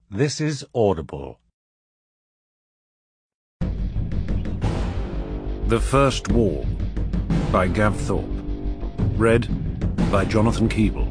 This is Audible. The First War by Gav Thorpe. Read by Jonathan Keeble.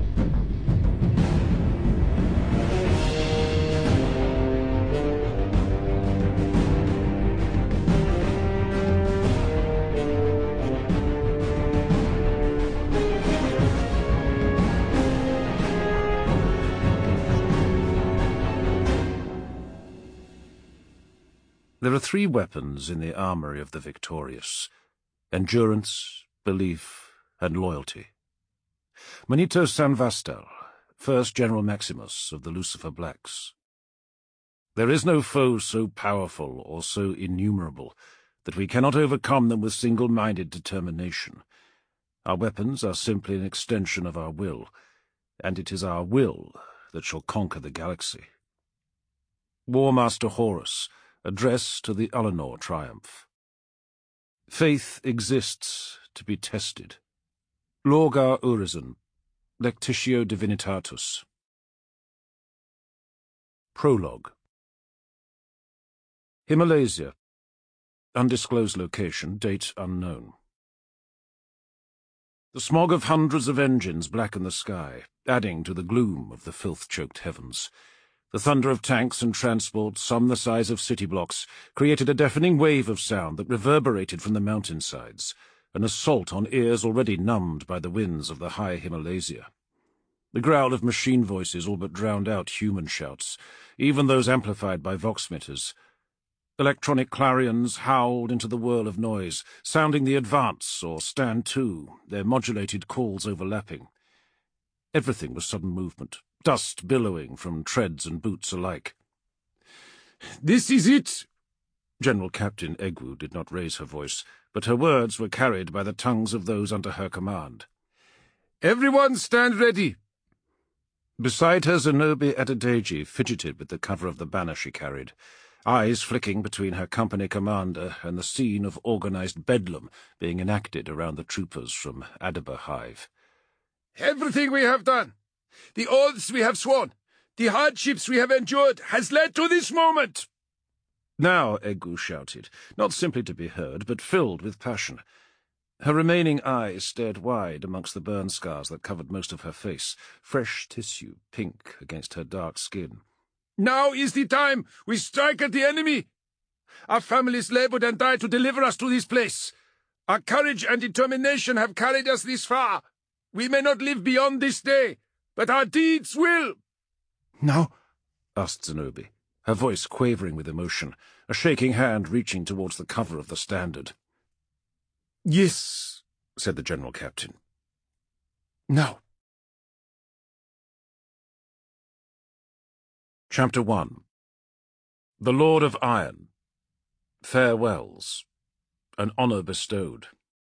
There are 3 weapons in the armory of the victorious: endurance, belief, and loyalty. Manito Sanvastal, first General Maximus of the Lucifer Blacks. There is no foe so powerful or so innumerable that we cannot overcome them with single-minded determination. Our weapons are simply an extension of our will, and it is our will that shall conquer the galaxy. War Master Horus, Address to the Ulanor Triumph. Faith exists to be tested. Lorgar Urizen, Lectitio Divinitatus. Prologue. Himalasia. Undisclosed location, date unknown. The smog of hundreds of engines blacken the sky, adding to the gloom of the filth-choked heavens. The thunder of tanks and transports, some the size of city blocks, created a deafening wave of sound that reverberated from the mountainsides, an assault on ears already numbed by the winds of the high Himalasia. The growl of machine voices all but drowned out human shouts, even those amplified by voxmeters. Electronic clarions howled into the whirl of noise, sounding the advance or stand to, their modulated calls overlapping. Everything was sudden movement, dust billowing from treads and boots alike. "This is it!" General Captain Egwu did not raise her voice, but her words were carried by the tongues of those under her command. "Everyone stand ready!" Beside her, Zenobi Adedeji fidgeted with the cover of the banner she carried, eyes flicking between her company commander and the scene of organized bedlam being enacted around the troopers from Adaba Hive. "Everything we have done, the oaths we have sworn, the hardships we have endured, has led to this moment!" Now, Egwu shouted, not simply to be heard, but filled with passion. Her remaining eyes stared wide amongst the burn scars that covered most of her face, fresh tissue pink against her dark skin. "Now is the time we strike at the enemy! Our families labored and died to deliver us to this place. Our courage and determination have carried us this far. We may not live beyond this day, but our deeds will." "Now?" asked Zenobi, her voice quavering with emotion, a shaking hand reaching towards the cover of the standard. "Yes," said the General Captain. "Now." Chapter 1. The Lord of Iron. Farewells. An honour bestowed.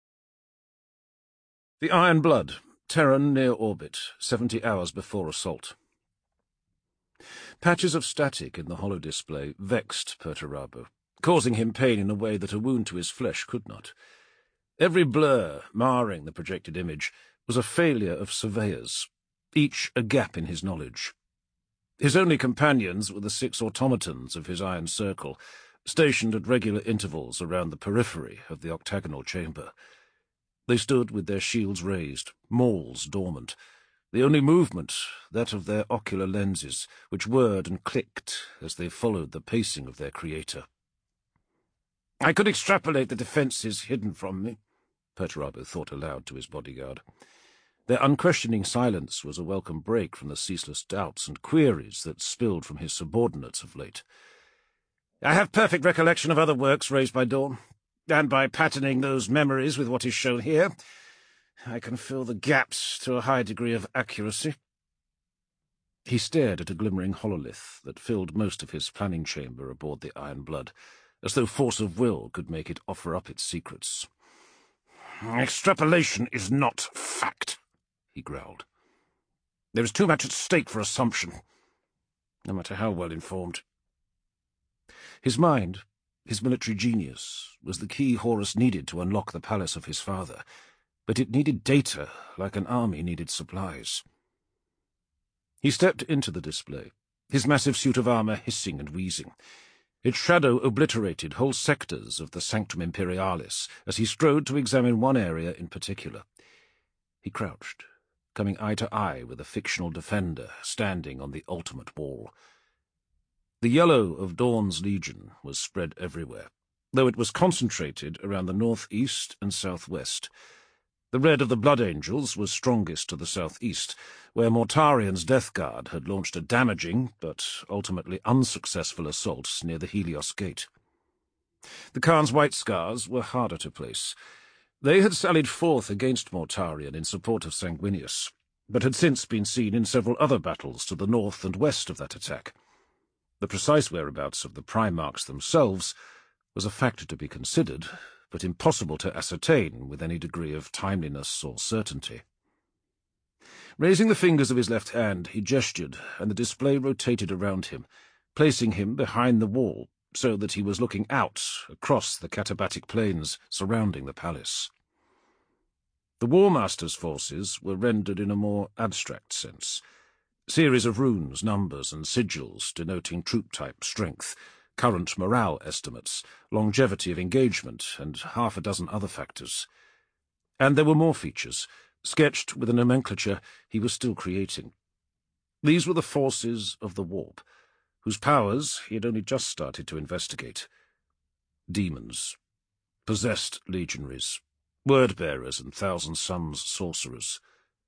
The Iron Blood, Terran near orbit, 70 hours before assault. Patches of static in the holodisplay vexed Perturabo, causing him pain in a way that a wound to his flesh could not. Every blur marring the projected image was a failure of surveyors, each a gap in his knowledge. His only companions were the 6 automatons of his iron circle, stationed at regular intervals around the periphery of the octagonal chamber. They stood with their shields raised, mauls dormant, the only movement that of their ocular lenses, which whirred and clicked as they followed the pacing of their creator. "I could extrapolate the defences hidden from me," Perturabo thought aloud to his bodyguard. Their unquestioning silence was a welcome break from the ceaseless doubts and queries that spilled from his subordinates of late. "I have perfect recollection of other works raised by Dawn, and by patterning those memories with what is shown here, I can fill the gaps to a high degree of accuracy." He stared at a glimmering hololith that filled most of his planning chamber aboard the Iron Blood, as though force of will could make it offer up its secrets. "Extrapolation is not fact," he growled. "There is too much at stake for assumption, no matter how well informed." His mind, his military genius, was the key Horus needed to unlock the palace of his father, but it needed data like an army needed supplies. He stepped into the display, his massive suit of armour hissing and wheezing. Its shadow obliterated whole sectors of the Sanctum Imperialis as he strode to examine one area in particular. He crouched, coming eye to eye with a fictional defender standing on the ultimate wall. The yellow of Dawn's legion was spread everywhere, though it was concentrated around the northeast and southwest. The red of the Blood Angels was strongest to the southeast, where Mortarian's Death Guard had launched a damaging, but ultimately unsuccessful assault near the Helios Gate. The Khan's White Scars were harder to place. They had sallied forth against Mortarion in support of Sanguinius, but had since been seen in several other battles to the north and west of that attack. The precise whereabouts of the Primarchs themselves was a factor to be considered, but impossible to ascertain with any degree of timeliness or certainty. Raising the fingers of his left hand, he gestured, and the display rotated around him, placing him behind the wall, so that he was looking out across the Katabatic plains surrounding the palace. The War Master's forces were rendered in a more abstract sense. Series of runes, numbers, and sigils denoting troop type, strength, current morale estimates, longevity of engagement, and half a dozen other factors. And there were more features, sketched with a nomenclature he was still creating. These were the forces of the Warp, whose powers he had only just started to investigate. Demons, possessed legionaries, word-bearers and Thousand Suns sorcerers,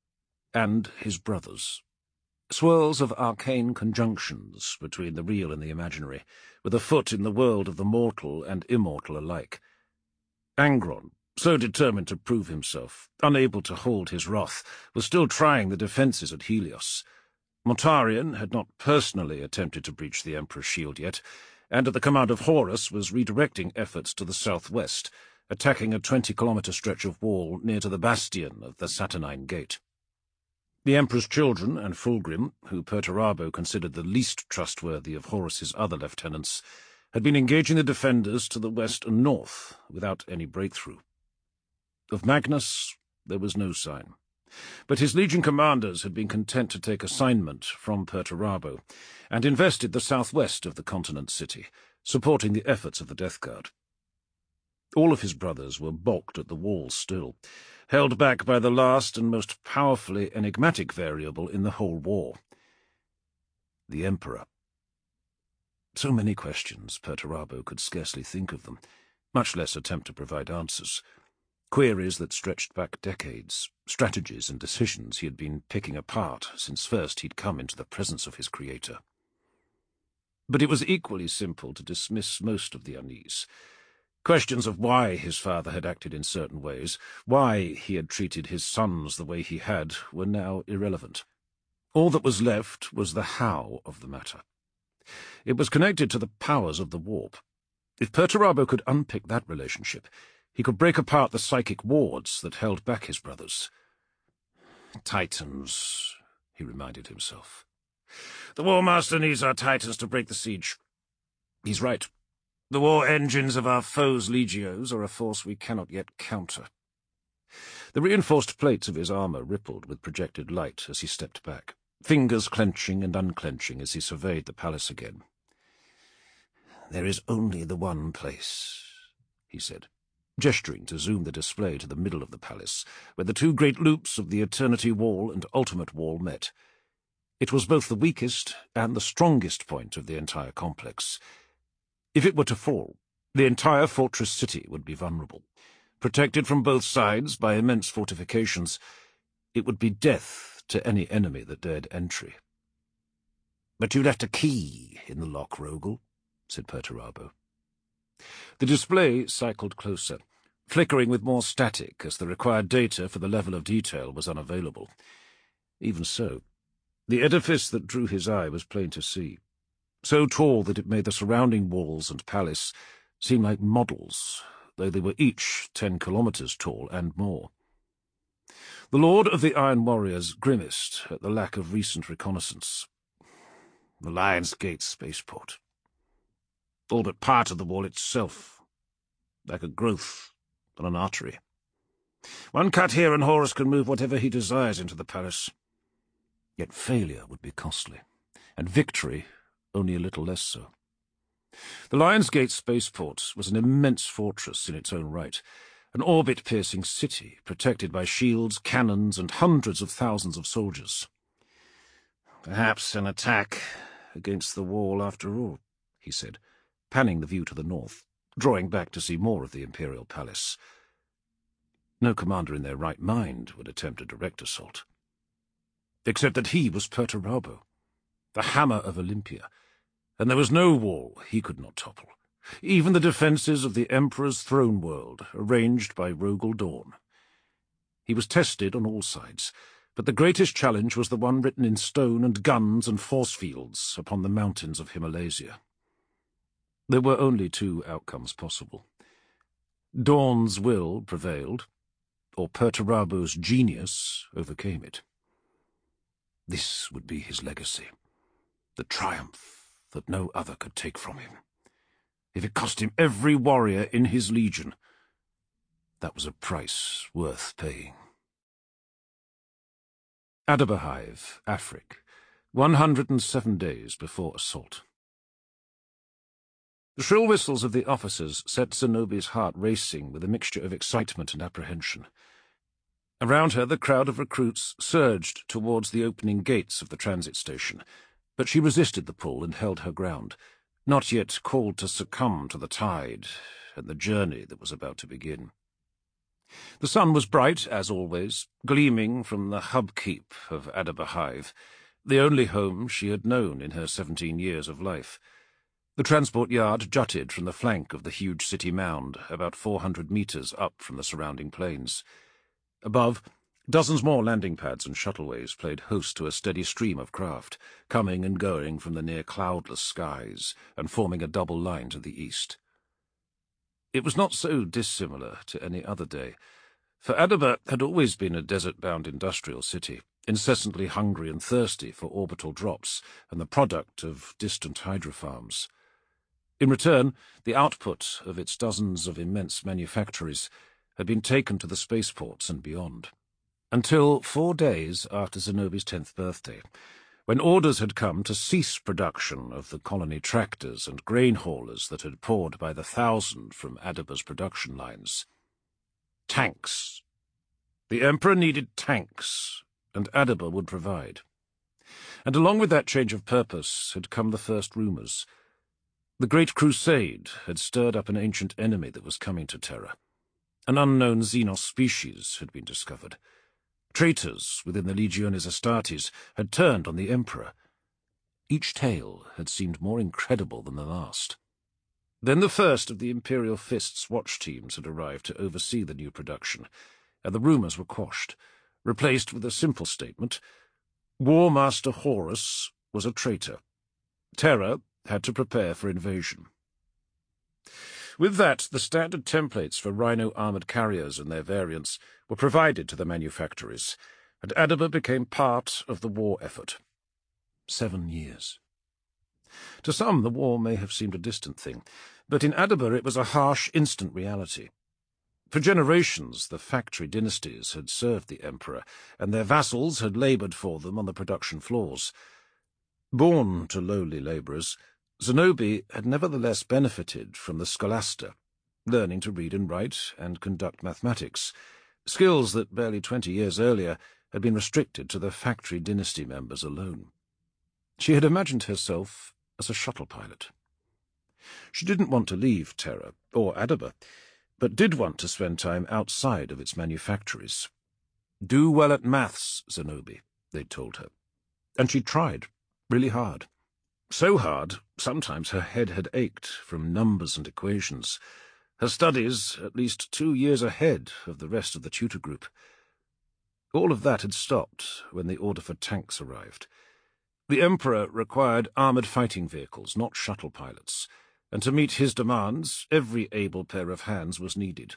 and his brothers. Swirls of arcane conjunctions between the real and the imaginary, with a foot in the world of the mortal and immortal alike. Angron, so determined to prove himself, unable to hold his wrath, was still trying the defences at Helios. Mortarion had not personally attempted to breach the Emperor's shield yet, and at the command of Horus was redirecting efforts to the southwest, attacking a 20-kilometre stretch of wall near to the bastion of the Saturnine Gate. The Emperor's children and Fulgrim, who Perturabo considered the least trustworthy of Horus's other lieutenants, had been engaging the defenders to the west and north without any breakthrough. Of Magnus there was no sign, but his legion commanders had been content to take assignment from Perturabo and invested the southwest of the continent city, supporting the efforts of the Death Guard. All of his brothers were balked at the wall still, held back by the last and most powerfully enigmatic variable in the whole war. The Emperor. So many questions, Perturabo could scarcely think of them, much less attempt to provide answers. Queries that stretched back decades, strategies and decisions he had been picking apart since first he'd come into the presence of his creator. But it was equally simple to dismiss most of the unease. Questions of why his father had acted in certain ways, why he had treated his sons the way he had, were now irrelevant. All that was left was the how of the matter. It was connected to the powers of the Warp. If Perturabo could unpick that relationship, he could break apart the psychic wards that held back his brothers. Titans, he reminded himself. The War Master needs our Titans to break the siege. He's right. The war engines of our foes' legios are a force we cannot yet counter. The reinforced plates of his armour rippled with projected light as he stepped back, fingers clenching and unclenching as he surveyed the palace again. There is only the one place, he said, gesturing to zoom the display to the middle of the palace, where the two great loops of the Eternity Wall and Ultimate Wall met. It was both the weakest and the strongest point of the entire complex. If it were to fall, the entire fortress city would be vulnerable. Protected from both sides by immense fortifications, it would be death to any enemy that dared entry. "But you left a key in the lock, Rogel," said Perturabo. The display cycled closer, flickering with more static as the required data for the level of detail was unavailable. Even so, the edifice that drew his eye was plain to see, so tall that it made the surrounding walls and palace seem like models, though they were each 10 kilometers tall and more. The Lord of the Iron Warriors grimaced at the lack of recent reconnaissance. The Lion's Gate spaceport. All but part of the wall itself, like a growth on an artery. One cut here and Horus can move whatever he desires into the palace. Yet failure would be costly, and victory only a little less so. The Lions Gate spaceport was an immense fortress in its own right, an orbit-piercing city protected by shields, cannons, and hundreds of thousands of soldiers. "Perhaps an attack against the wall after all," he said, panning the view to the north, drawing back to see more of the Imperial Palace. No commander in their right mind would attempt a direct assault. Except that he was Perturabo, the hammer of Olympia, and there was no wall he could not topple, even the defences of the Emperor's throne world, arranged by Rogel Dawn. He was tested on all sides, but the greatest challenge was the one written in stone and guns and force fields upon the mountains of Himalasia. There were only two outcomes possible. Dawn's will prevailed, or Perturabo's genius overcame it. This would be his legacy, the triumph that no other could take from him. If it cost him every warrior in his legion, that was a price worth paying. Adaba Hive, Afric, 107 days before assault. The shrill whistles of the officers set Zenobi's heart racing with a mixture of excitement and apprehension. Around her, the crowd of recruits surged towards the opening gates of the transit station, but she resisted the pull and held her ground, not yet called to succumb to the tide and the journey that was about to begin. The sun was bright, as always, gleaming from the hub-keep of Adaba Hive, the only home she had known in her 17 years of life. The transport yard jutted from the flank of the huge city mound, about 400 meters up from the surrounding plains. Above, dozens more landing pads and shuttleways played host to a steady stream of craft, coming and going from the near cloudless skies and forming a double line to the east. It was not so dissimilar to any other day, for Adaba had always been a desert-bound industrial city, incessantly hungry and thirsty for orbital drops and the product of distant hydrofarms. In return, the output of its dozens of immense manufactories had been taken to the spaceports and beyond, until 4 days after Zenobi's 10th birthday, when orders had come to cease production of the colony tractors and grain haulers that had poured by the thousand from Adaba's production lines. Tanks. The Emperor needed tanks, and Adaba would provide. And along with that change of purpose had come the first rumours. The Great Crusade had stirred up an ancient enemy that was coming to Terra. An unknown Xenos species had been discovered. Traitors within the Legiones Astartes had turned on the Emperor. Each tale had seemed more incredible than the last. Then the first of the Imperial Fist's watch teams had arrived to oversee the new production, and the rumours were quashed, replaced with a simple statement: War Master Horus was a traitor. Terra had to prepare for invasion. With that, the standard templates for Rhino armoured carriers and their variants were provided to the manufactories, and Adaba became part of the war effort. 7 years. To some, the war may have seemed a distant thing, but in Adaba it was a harsh, instant reality. For generations, the factory dynasties had served the Emperor, and their vassals had laboured for them on the production floors. Born to lowly labourers, Zenobi had nevertheless benefited from the Scholasta, learning to read and write and conduct mathematics, skills that barely 20 years earlier had been restricted to the factory dynasty members alone. She had imagined herself as a shuttle pilot. She didn't want to leave Terra, or Adaba, but did want to spend time outside of its manufactories. Do well at maths, Zenobi, they'd told her. And she tried, really hard. So hard, sometimes her head had ached from numbers and equations, her studies at least 2 years ahead of the rest of the tutor group. All of that had stopped when the order for tanks arrived. The Emperor required armoured fighting vehicles, not shuttle pilots, and to meet his demands, every able pair of hands was needed.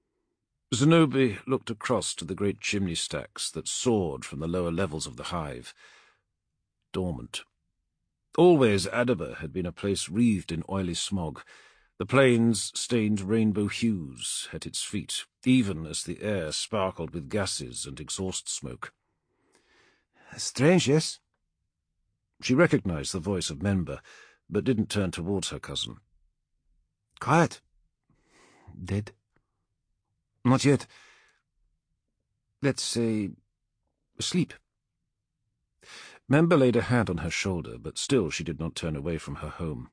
Zenobi looked across to the great chimney stacks that soared from the lower levels of the hive. Dormant. Always Adaba had been a place wreathed in oily smog. The plains stained rainbow hues at its feet, even as the air sparkled with gases and exhaust smoke. Strange, yes? She recognized the voice of Member, but didn't turn towards her cousin. Quiet. Dead? Not yet. Let's say, asleep. Member laid a hand on her shoulder, but still she did not turn away from her home.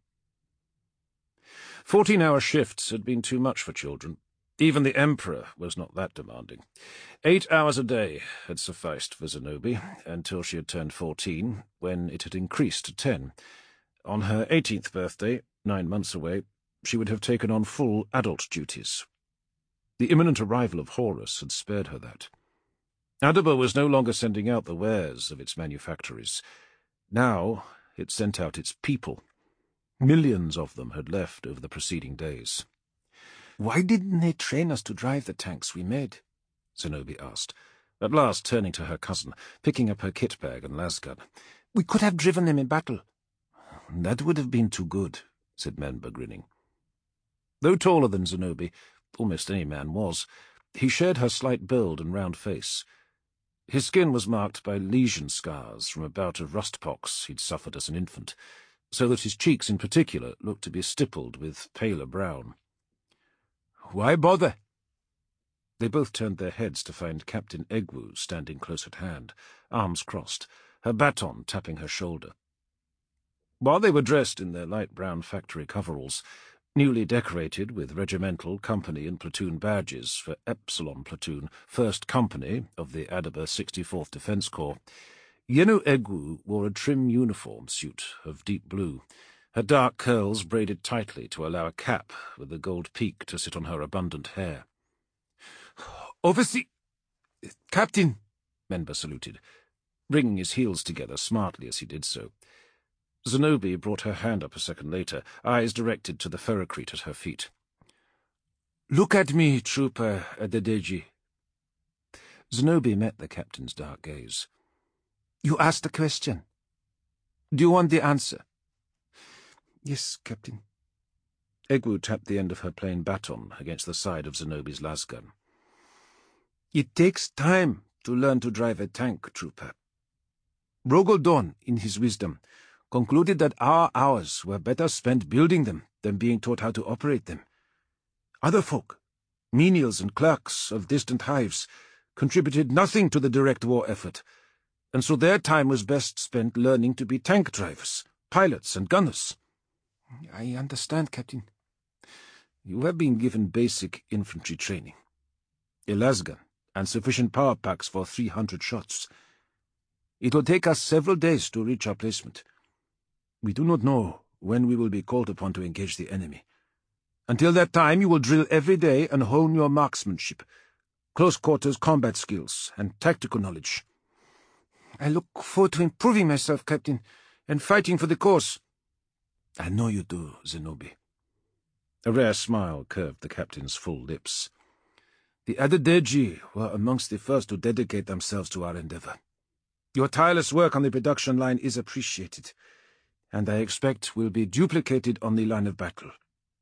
14-hour shifts had been too much for children. Even the Emperor was not that demanding. 8 hours a day had sufficed for Zenobi until she had turned 14, when it had increased to 10. On her 18th birthday, 9 months away, she would have taken on full adult duties. The imminent arrival of Horus had spared her that. Adaba was no longer sending out the wares of its manufactories. Now it sent out its people. Millions of them had left over the preceding days. "Why didn't they train us to drive the tanks we made?" Zenobi asked, at last turning to her cousin, picking up her kit bag and lasgun. "We could have driven them in battle." "That would have been too good," said Member, grinning. Though taller than Zenobi, almost any man was, he shared her slight build and round face. His skin was marked by lesion scars from a bout of rustpox he'd suffered as an infant, so that his cheeks in particular looked to be stippled with paler brown. "Why bother?" They both turned their heads to find Captain Egwu standing close at hand, arms crossed, her baton tapping her shoulder. While they were dressed in their light brown factory coveralls, newly decorated with regimental, company and platoon badges for Epsilon Platoon, 1st Company of the Adaba 64th Defence Corps, Yenu Egwu wore a trim uniform suit of deep blue, her dark curls braided tightly to allow a cap with a gold peak to sit on her abundant hair. "Oversee... Captain," Member saluted, bringing his heels together smartly as he did so. Zenobi brought her hand up a second later, eyes directed to the ferrocrete at her feet. "Look at me, Trooper Adedeji." Zenobi met the captain's dark gaze. "You asked a question. Do you want the answer?" "Yes, Captain." Egwu tapped the end of her plain baton against the side of Zenobi's lasgun. "It takes time to learn to drive a tank, Trooper. Rogal Dorn, in his wisdom, concluded that our hours were better spent building them than being taught how to operate them. Other folk, menials and clerks of distant hives, contributed nothing to the direct war effort, and so their time was best spent learning to be tank drivers, pilots and gunners." "I understand, Captain." "You have been given basic infantry training, a lasgun, and sufficient power packs for 300 shots. It will take us several days to reach our placement. We do not know when we will be called upon to engage the enemy. Until that time, you will drill every day and hone your marksmanship, close-quarters combat skills, and tactical knowledge." "I look forward to improving myself, Captain, and fighting for the cause." "I know you do, Zenobi." A rare smile curved the captain's full lips. "The Adedeji were amongst the first to dedicate themselves to our endeavor. Your tireless work on the production line is appreciated, and I expect will be duplicated on the line of battle."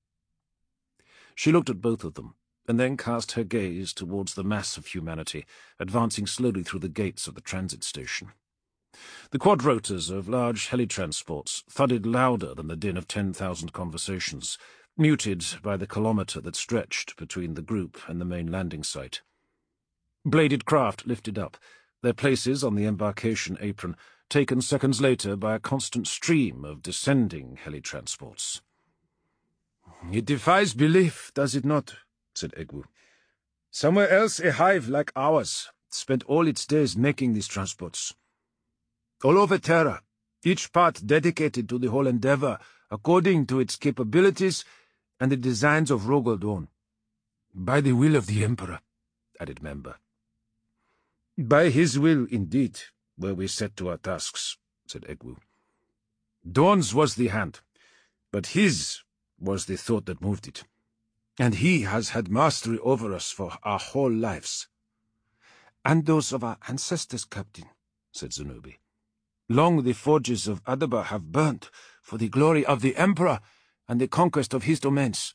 She looked at both of them, and then cast her gaze towards the mass of humanity, advancing slowly through the gates of the transit station. The quadrotors of large heli-transports thudded louder than the din of 10,000 conversations, muted by the kilometre that stretched between the group and the main landing site. Bladed craft lifted up, their places on the embarkation apron taken seconds later by a constant stream of descending heli-transports. "It defies belief, does it not?" said Egwu. "Somewhere else a hive like ours spent all its days making these transports. All over Terra, each part dedicated to the whole endeavor according to its capabilities and the designs of Rogal Dorn. By the will of the Emperor," added Member. "By his will, indeed, were we set to our tasks," said Egwu. "Dorn's was the hand, but his was the thought that moved it. And he has had mastery over us for our whole lives." "And those of our ancestors, Captain," said Zenobi. "Long the forges of Adaba have burnt for the glory of the Emperor and the conquest of his domains.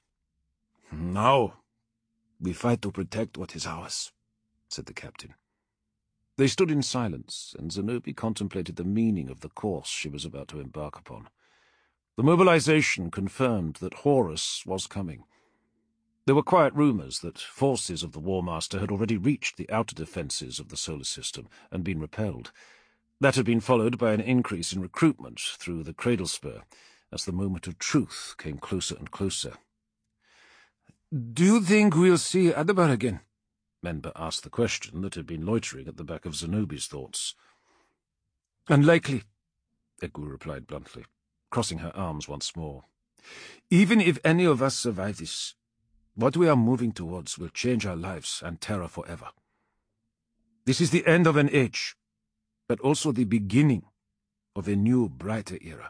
Now we fight to protect what is ours," said the captain. They stood in silence, and Zenobi contemplated the meaning of the course she was about to embark upon. The mobilization confirmed that Horus was coming. There were quiet rumors that forces of the War Master had already reached the outer defenses of the solar system and been repelled. That had been followed by an increase in recruitment through the Cradle Spur, as the moment of truth came closer and closer. "Do you think we'll see Adabar again?" Menba asked the question that had been loitering at the back of Zenobi's thoughts. "Unlikely," Egwu replied bluntly, crossing her arms once more. "Even if any of us survive this, what we are moving towards will change our lives and Terra forever. This is the end of an age, but also the beginning of a new, brighter era."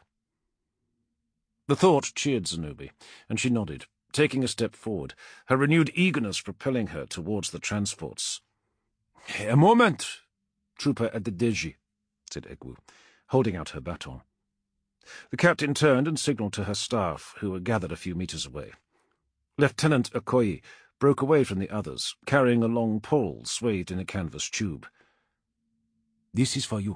The thought cheered Zenobi, and she nodded, taking a step forward, her renewed eagerness propelling her towards the transports. "A moment, Trooper Adedeji," said Egwu, holding out her baton. The captain turned and signalled to her staff, who were gathered a few meters away. Lieutenant Okoye broke away from the others, carrying a long pole swathed in a canvas tube. "This is for you."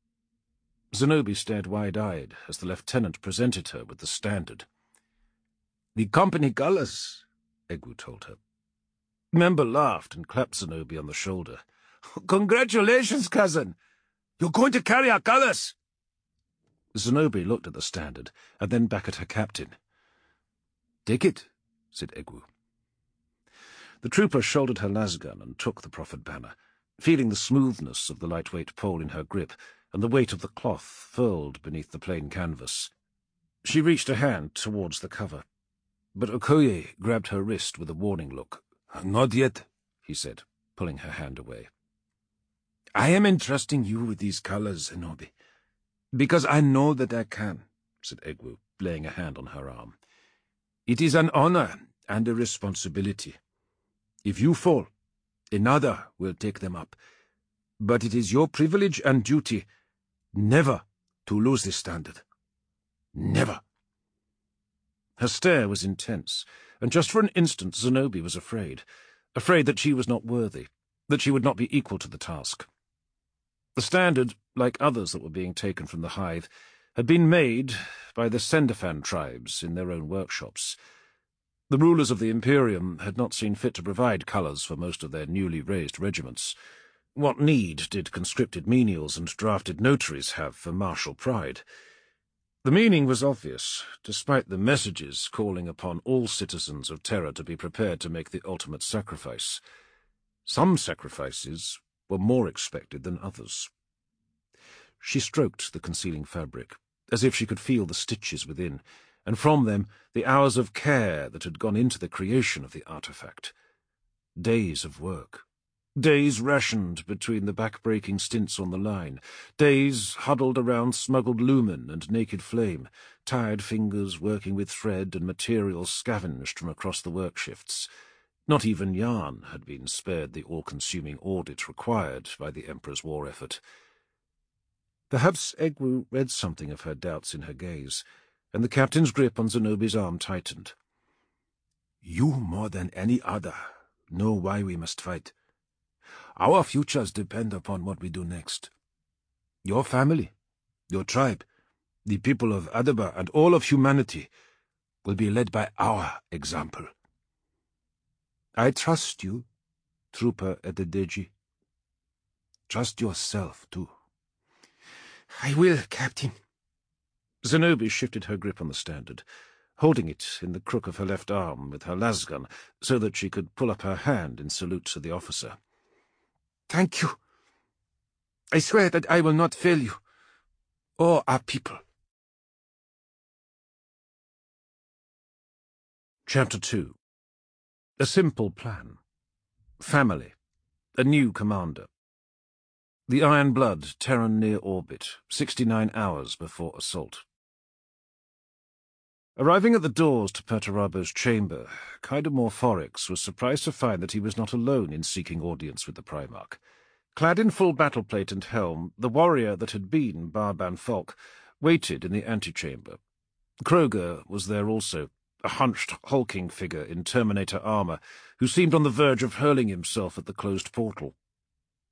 Zenobi stared wide-eyed as the lieutenant presented her with the standard. "The company colours," Egwu told her. Menba laughed and clapped Zenobi on the shoulder. "Congratulations, cousin! You're going to carry our colours!" Zenobi looked at the standard, and then back at her captain. "Take it," said Egwu. The trooper shouldered her lasgun and took the proffered banner, feeling the smoothness of the lightweight pole in her grip and the weight of the cloth furled beneath the plain canvas. She reached a hand towards the cover, but Okoye grabbed her wrist with a warning look. "Not yet," he said, pulling her hand away. "I am entrusting you with these colours, Zenobi, because I know that I can," said Egwu, laying a hand on her arm. "It is an honour and a responsibility. If you fall, another will take them up. But it is your privilege and duty never to lose this standard. Never." Her stare was intense, and just for an instant Zenobi was afraid that she was not worthy, that she would not be equal to the task. The standard, like others that were being taken from the hive, had been made by the Sendefan tribes in their own workshops. The rulers of the Imperium had not seen fit to provide colours for most of their newly raised regiments. What need did conscripted menials and drafted notaries have for martial pride? The meaning was obvious, despite the messages calling upon all citizens of Terra to be prepared to make the ultimate sacrifice. Some sacrifices were more expected than others. She stroked the concealing fabric, as if she could feel the stitches within, and from them the hours of care that had gone into the creation of the artifact. Days of work. Days rationed between the back-breaking stints on the line, days huddled around smuggled lumen and naked flame, tired fingers working with thread and materials scavenged from across the work shifts. Not even yarn had been spared the all-consuming audit required by the Emperor's war effort. Perhaps Egwu read something of her doubts in her gaze, and the captain's grip on Zenobi's arm tightened. "You, more than any other, know why we must fight. Our futures depend upon what we do next. Your family, your tribe, the people of Adabar, and all of humanity will be led by our example. I trust you, Trooper Adedeji. Trust yourself, too." "I will, Captain." Zenobi shifted her grip on the standard, holding it in the crook of her left arm with her lasgun so that she could pull up her hand in salute to the officer. "Thank you. I swear that I will not fail you, or our people." Chapter 2. A simple plan. Family. A new commander. The Iron Blood, Terran near orbit, 69 hours before assault. Arriving at the doors to Perturabo's chamber, Kaidamor Foryx was surprised to find that he was not alone in seeking audience with the Primarch. Clad in full battleplate and helm, the warrior that had been Barban Falk waited in the antechamber. Kroger was there also, a hunched, hulking figure in Terminator armor, who seemed on the verge of hurling himself at the closed portal.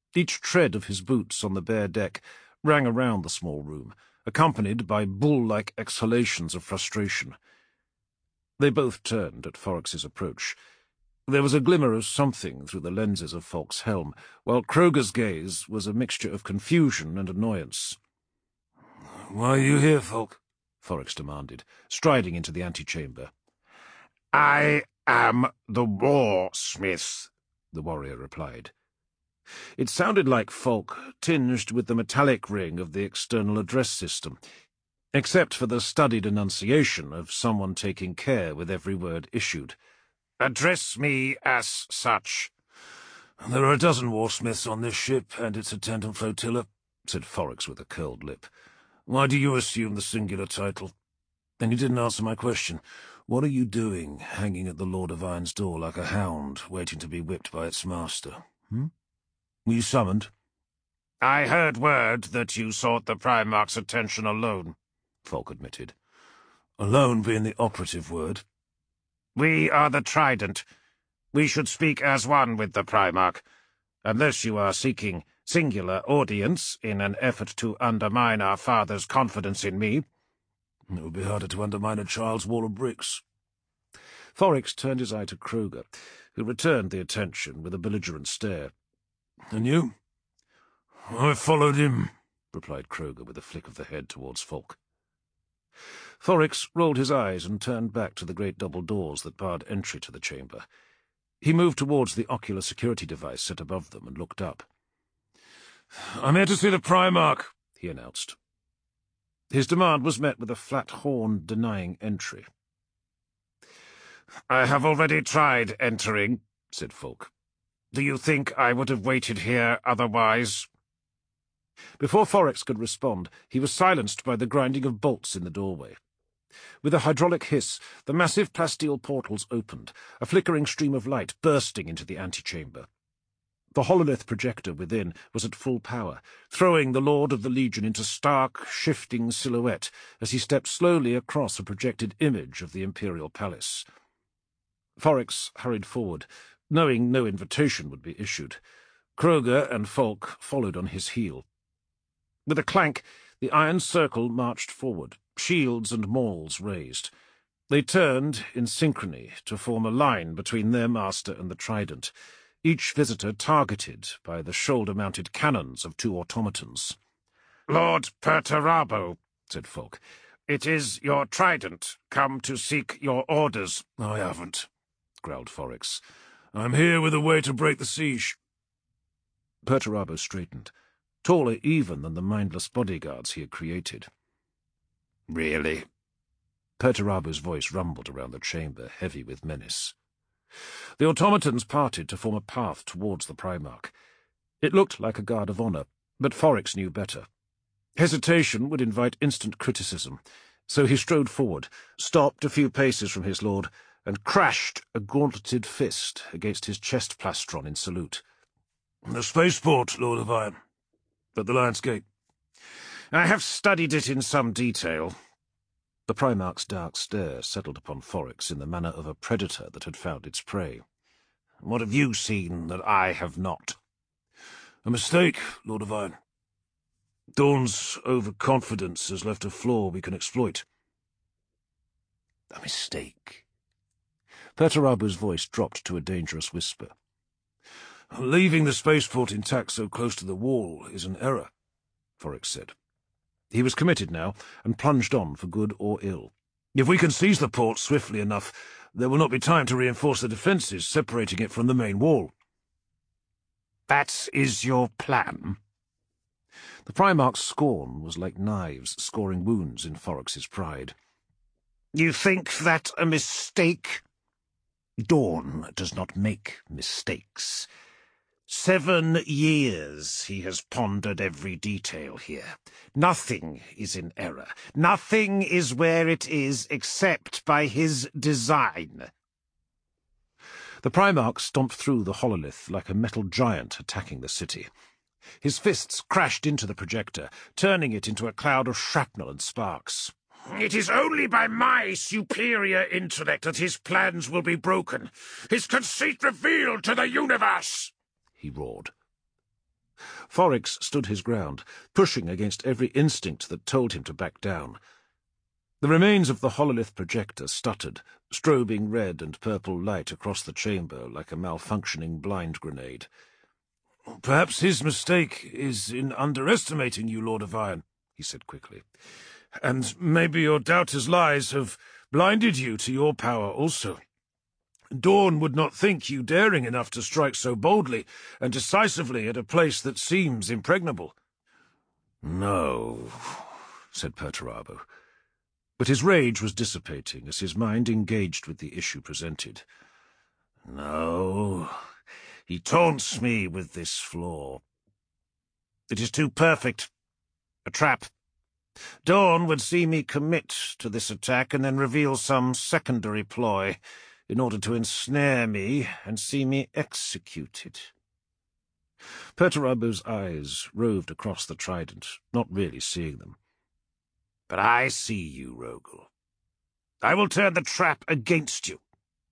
Each tread of his boots on the bare deck rang around the small room, accompanied by bull-like exhalations of frustration. They both turned at Forrex's approach. There was a glimmer of something through the lenses of Falk's helm, while Kroger's gaze was a mixture of confusion and annoyance. "Why are you here, Falk?" Forrex demanded, striding into the antechamber. "I am the War Smith," the warrior replied. It sounded like Falk, tinged with the metallic ring of the external address system, except for the studied enunciation of someone taking care with every word issued. "Address me as such." "There are a dozen warsmiths on this ship and its attendant flotilla," said Forrex with a curled lip. "Why do you assume the singular title? And you didn't answer my question. What are you doing, hanging at the Lord of Iron's door like a hound, waiting to be whipped by its master? Were you summoned?" "I heard word that you sought the Primarch's attention alone," Falk admitted. "Alone being the operative word." "We are the Trident. We should speak as one with the Primarch, unless you are seeking singular audience in an effort to undermine our father's confidence in me." "It would be harder to undermine a child's wall of bricks." Forrex turned his eye to Kroger, who returned the attention with a belligerent stare. "And you?" "I followed him," replied Kroger with a flick of the head towards Falk. Forrex rolled his eyes and turned back to the great double doors that barred entry to the chamber. He moved towards the ocular security device set above them and looked up. "I'm here to see the Primarch," he announced. His demand was met with a flat horn denying entry. "I have already tried entering," said Falk. "Do you think I would have waited here otherwise?" Before Forrex could respond, he was silenced by the grinding of bolts in the doorway. With a hydraulic hiss, the massive plasteel portals opened, a flickering stream of light bursting into the antechamber. The hololith projector within was at full power, throwing the Lord of the Legion into stark, shifting silhouette as he stepped slowly across a projected image of the Imperial Palace. Forrex hurried forward, knowing no invitation would be issued. Kroger and Falk followed on his heel. With a clank, the iron circle marched forward, shields and mauls raised. They turned, in synchrony, to form a line between their master and the Trident, each visitor targeted by the shoulder-mounted cannons of two automatons. "Lord Perturabo," said Falk. "It is your Trident, come to seek your orders." "I haven't," growled Forrex. "I'm here with a way to break the siege." Perturabo straightened, taller even than the mindless bodyguards he had created. "Really?" Perturabo's voice rumbled around the chamber, heavy with menace. The automatons parted to form a path towards the Primarch. It looked like a guard of honor, but Forrex knew better. Hesitation would invite instant criticism, so he strode forward, stopped a few paces from his lord, and crashed a gauntleted fist against his chest plastron in salute. "The spaceport, Lord of Iron. At the Lion's Gate." "I have studied it in some detail." The Primarch's dark stare settled upon Forrex in the manner of a predator that had found its prey. "What have you seen that I have not?" "A mistake, Lord of Iron. Dawn's overconfidence has left a flaw we can exploit." "A mistake?" Perturabo's voice dropped to a dangerous whisper. "Leaving the spaceport intact so close to the wall is an error," Forrex said. He was committed now, and plunged on for good or ill. "If we can seize the port swiftly enough, there will not be time to reinforce the defences, separating it from the main wall." "That is your plan?" The Primarch's scorn was like knives scoring wounds in Forrex's pride. "You think that a mistake?" "Dawn does not make mistakes. 7 years he has pondered every detail here. Nothing is in error. Nothing is where it is except by his design." The Primarch stomped through the hololith like a metal giant attacking the city. His fists crashed into the projector, turning it into a cloud of shrapnel and sparks. "It is only by my superior intellect that his plans will be broken, his conceit revealed to the universe," he roared. Forex stood his ground, pushing against every instinct that told him to back down. The remains of the hololith projector stuttered, strobing red and purple light across the chamber like a malfunctioning blind grenade. "Perhaps his mistake is in underestimating you, Lord of Iron," he said quickly. "And maybe your doubter's lies have blinded you to your power also. Dawn would not think you daring enough to strike so boldly and decisively at a place that seems impregnable." "No," said Perturabo. But his rage was dissipating as his mind engaged with the issue presented. "No, he taunts me with this flaw. It is too perfect. A trap. Dawn would see me commit to this attack and then reveal some secondary ploy in order to ensnare me and see me executed." Perturabo's eyes roved across the trident, not really seeing them. "But I see you, Rogel. I will turn the trap against you."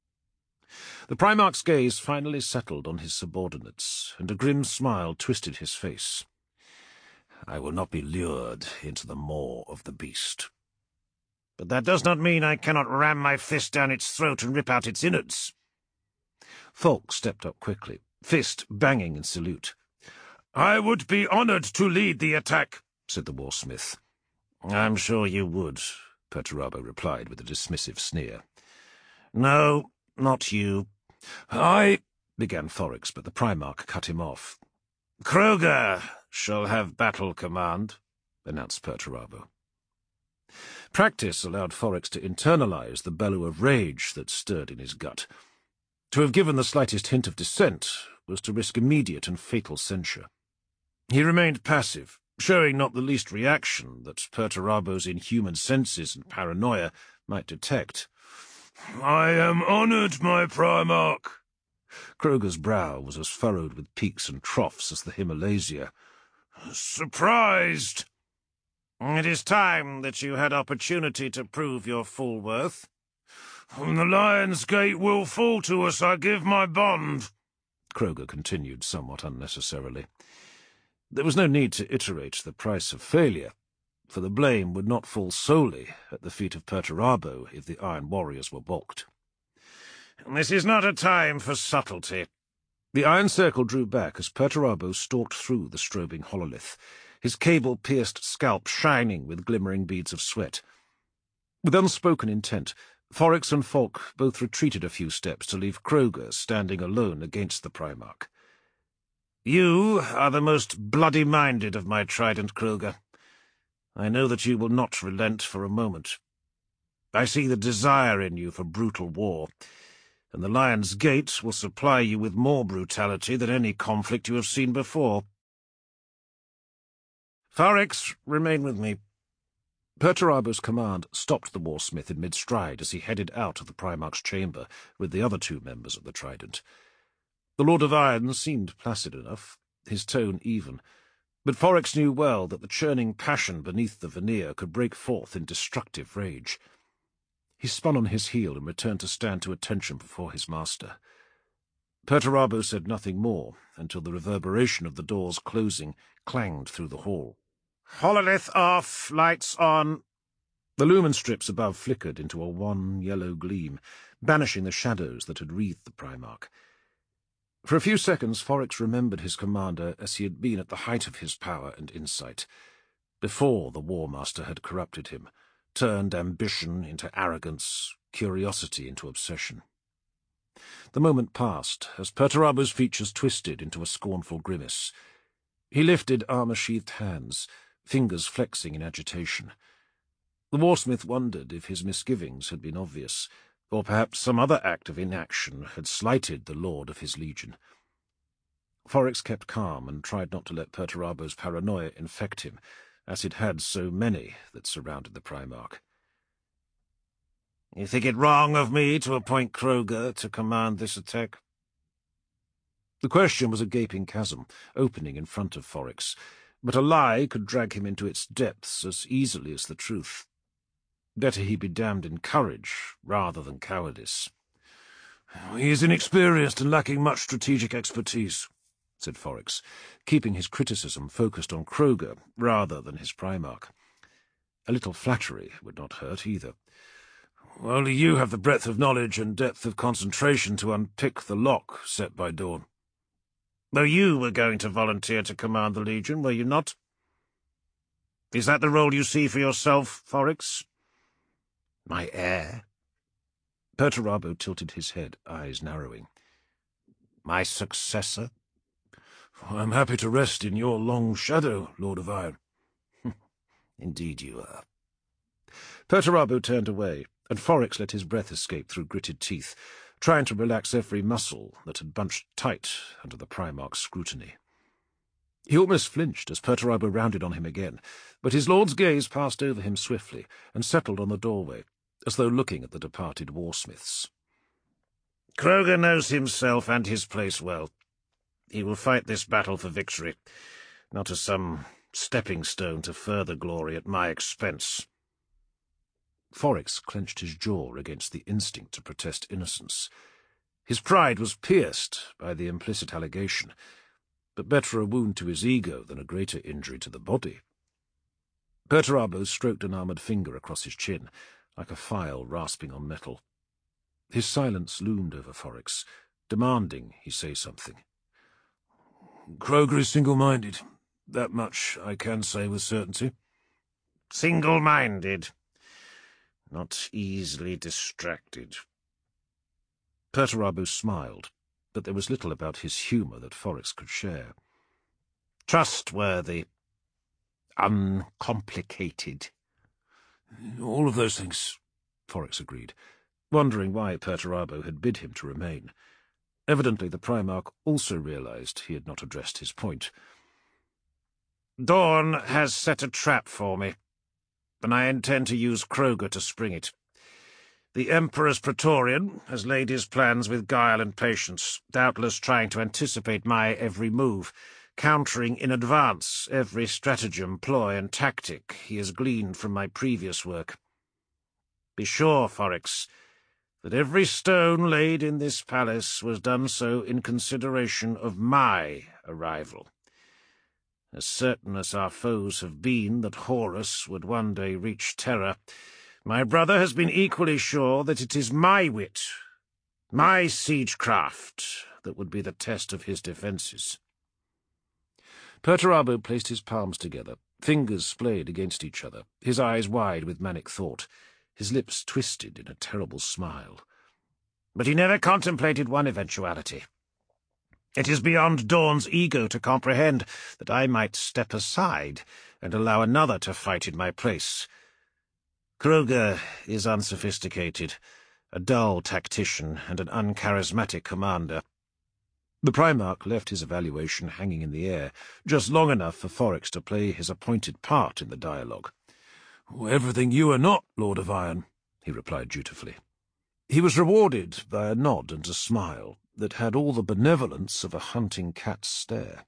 The Primarch's gaze finally settled on his subordinates, and a grim smile twisted his face. "I will not be lured into the maw of the beast. But that does not mean I cannot ram my fist down its throat and rip out its innards." Falk stepped up quickly, fist banging in salute. "I would be honored to lead the attack," said the warsmith. "I'm sure you would," Perturabo replied with a dismissive sneer. "No, not you." "I—" began Forex, but the Primarch cut him off. "Kroger shall have battle command," announced Perturabo. Practice allowed Forex to internalize the bellow of rage that stirred in his gut. To have given the slightest hint of dissent was to risk immediate and fatal censure. He remained passive, showing not the least reaction that Perturabo's inhuman senses and paranoia might detect. "I am honored, my Primarch." Kroger's brow was as furrowed with peaks and troughs as the Himalaya. "Surprised." "It is time that you had opportunity to prove your full worth." "When the Lion's Gate will fall to us, I give my bond," Kroger continued somewhat unnecessarily. There was no need to iterate the price of failure, for the blame would not fall solely at the feet of Perturabo if the Iron Warriors were balked. "This is not a time for subtlety." The Iron Circle drew back as Perturabo stalked through the strobing hololith, his cable-pierced scalp shining with glimmering beads of sweat. With unspoken intent, Forex and Falk both retreated a few steps to leave Kroger standing alone against the Primarch. "You are the most bloody-minded of my trident, Kroger. I know that you will not relent for a moment. I see the desire in you for brutal war, and the Lion's Gate will supply you with more brutality than any conflict you have seen before. Forex, remain with me." Perturabo's command stopped the warsmith in mid-stride as he headed out of the Primarch's chamber with the other two members of the Trident. The Lord of Iron seemed placid enough, his tone even, but Forex knew well that the churning passion beneath the veneer could break forth in destructive rage. He spun on his heel and returned to stand to attention before his master. Perturabo said nothing more until the reverberation of the doors closing clanged through the hall. "Hololith off, lights on." The lumen strips above flickered into a wan yellow gleam, banishing the shadows that had wreathed the Primarch. For a few seconds Forex remembered his commander as he had been at the height of his power and insight, before the War Master had corrupted him, turned ambition into arrogance, curiosity into obsession. The moment passed as Perturabo's features twisted into a scornful grimace. He lifted armor-sheathed hands, fingers flexing in agitation. The warsmith wondered if his misgivings had been obvious, or perhaps some other act of inaction had slighted the lord of his legion. Forex kept calm and tried not to let Perturabo's paranoia infect him, as it had so many that surrounded the Primarch. "You think it wrong of me to appoint Kroger to command this attack?" The question was a gaping chasm, opening in front of Forex, but a lie could drag him into its depths as easily as the truth. Better he be damned in courage rather than cowardice. "He is inexperienced and lacking much strategic expertise," said Forrix, keeping his criticism focused on Kroger rather than his Primarch. A little flattery would not hurt either. Only you have the breadth of knowledge and depth of concentration to unpick the lock set by Dawn. Though you were going to volunteer to command the Legion, were you not? Is that the role you see for yourself, Forrix? My heir? Perturabo tilted his head, eyes narrowing. My successor? I'm happy to rest in your long shadow, Lord of Iron. Indeed you are. Perturabo turned away, and Forrix let his breath escape through gritted teeth, trying to relax every muscle that had bunched tight under the Primarch's scrutiny. He almost flinched as Perturabo rounded on him again, but his lord's gaze passed over him swiftly and settled on the doorway, as though looking at the departed warsmiths. Kroger knows himself and his place well. He will fight this battle for victory, not as some stepping stone to further glory at my expense. Forrix clenched his jaw against the instinct to protest innocence. His pride was pierced by the implicit allegation, but better a wound to his ego than a greater injury to the body. Perturabo stroked an armoured finger across his chin, like a file rasping on metal. His silence loomed over Forrix, demanding he say something. Kroger is single-minded. That much I can say with certainty. Single-minded. Not easily distracted. Perturabo smiled, but there was little about his humour that Forrix could share. Trustworthy. Uncomplicated. All of those things, Forrix agreed, wondering why Perturabo had bid him to remain. Evidently the Primarch also realized he had not addressed his point. Dawn has set a trap for me, and I intend to use Kroger to spring it. The Emperor's Praetorian has laid his plans with guile and patience, doubtless trying to anticipate my every move, countering in advance every stratagem, ploy, and tactic he has gleaned from my previous work. Be sure, Forrix, that every stone laid in this palace was done so in consideration of my arrival. As certain as our foes have been that Horus would one day reach Terra, my brother has been equally sure that it is my wit, my siegecraft, that would be the test of his defences. Perturabo placed his palms together, fingers splayed against each other, his eyes wide with manic thought, his lips twisted in a terrible smile. But he never contemplated one eventuality. It is beyond Dawn's ego to comprehend that I might step aside and allow another to fight in my place. Kroger is unsophisticated, a dull tactician and an uncharismatic commander. The Primarch left his evaluation hanging in the air, just long enough for Forrix to play his appointed part in the dialogue. "Everything you are not, Lord of Iron," he replied dutifully. He was rewarded by a nod and a smile that had all the benevolence of a hunting cat's stare.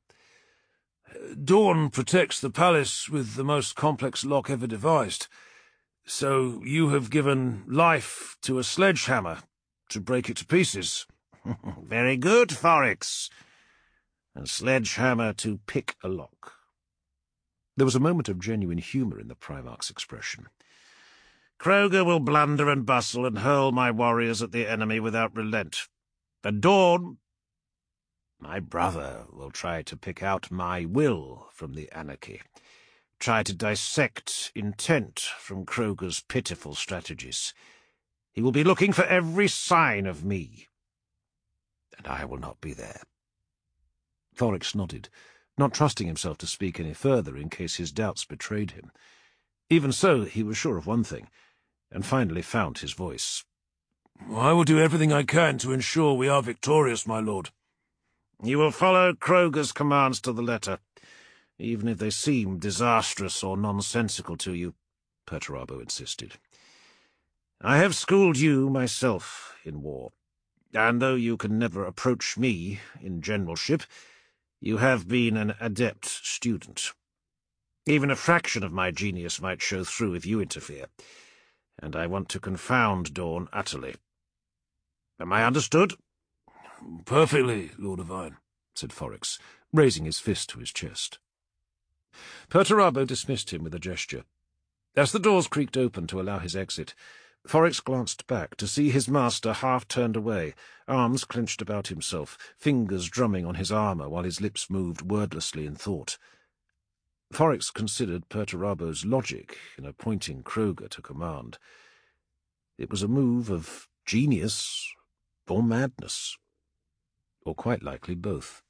"Dawn protects the palace with the most complex lock ever devised, so you have given life to a sledgehammer to break it to pieces." "Very good, Forrix. A sledgehammer to pick a lock." There was a moment of genuine humour in the Primarch's expression. "Kroger will blunder and bustle and hurl my warriors at the enemy without relent. And Dawn, my brother, will try to pick out my will from the anarchy, try to dissect intent from Kroger's pitiful strategies. He will be looking for every sign of me, and I will not be there." Forrix nodded, not trusting himself to speak any further in case his doubts betrayed him. Even so, he was sure of one thing, and finally found his voice. "I will do everything I can to ensure we are victorious, my lord." "You will follow Kroger's commands to the letter, even if they seem disastrous or nonsensical to you," Perturabo insisted. "I have schooled you myself in war, and though you can never approach me in generalship, you have been an adept student. Even a fraction of my genius might show through if you interfere, and I want to confound Dawn utterly. Am I understood?" "Perfectly, Lord of Iron," said Forrix, raising his fist to his chest. Perturabo dismissed him with a gesture. As the doors creaked open to allow his exit, Forrix glanced back to see his master half turned away, arms clenched about himself, fingers drumming on his armour while his lips moved wordlessly in thought. Forrix considered Perturabo's logic in appointing Kroger to command. It was a move of genius or madness, or quite likely both.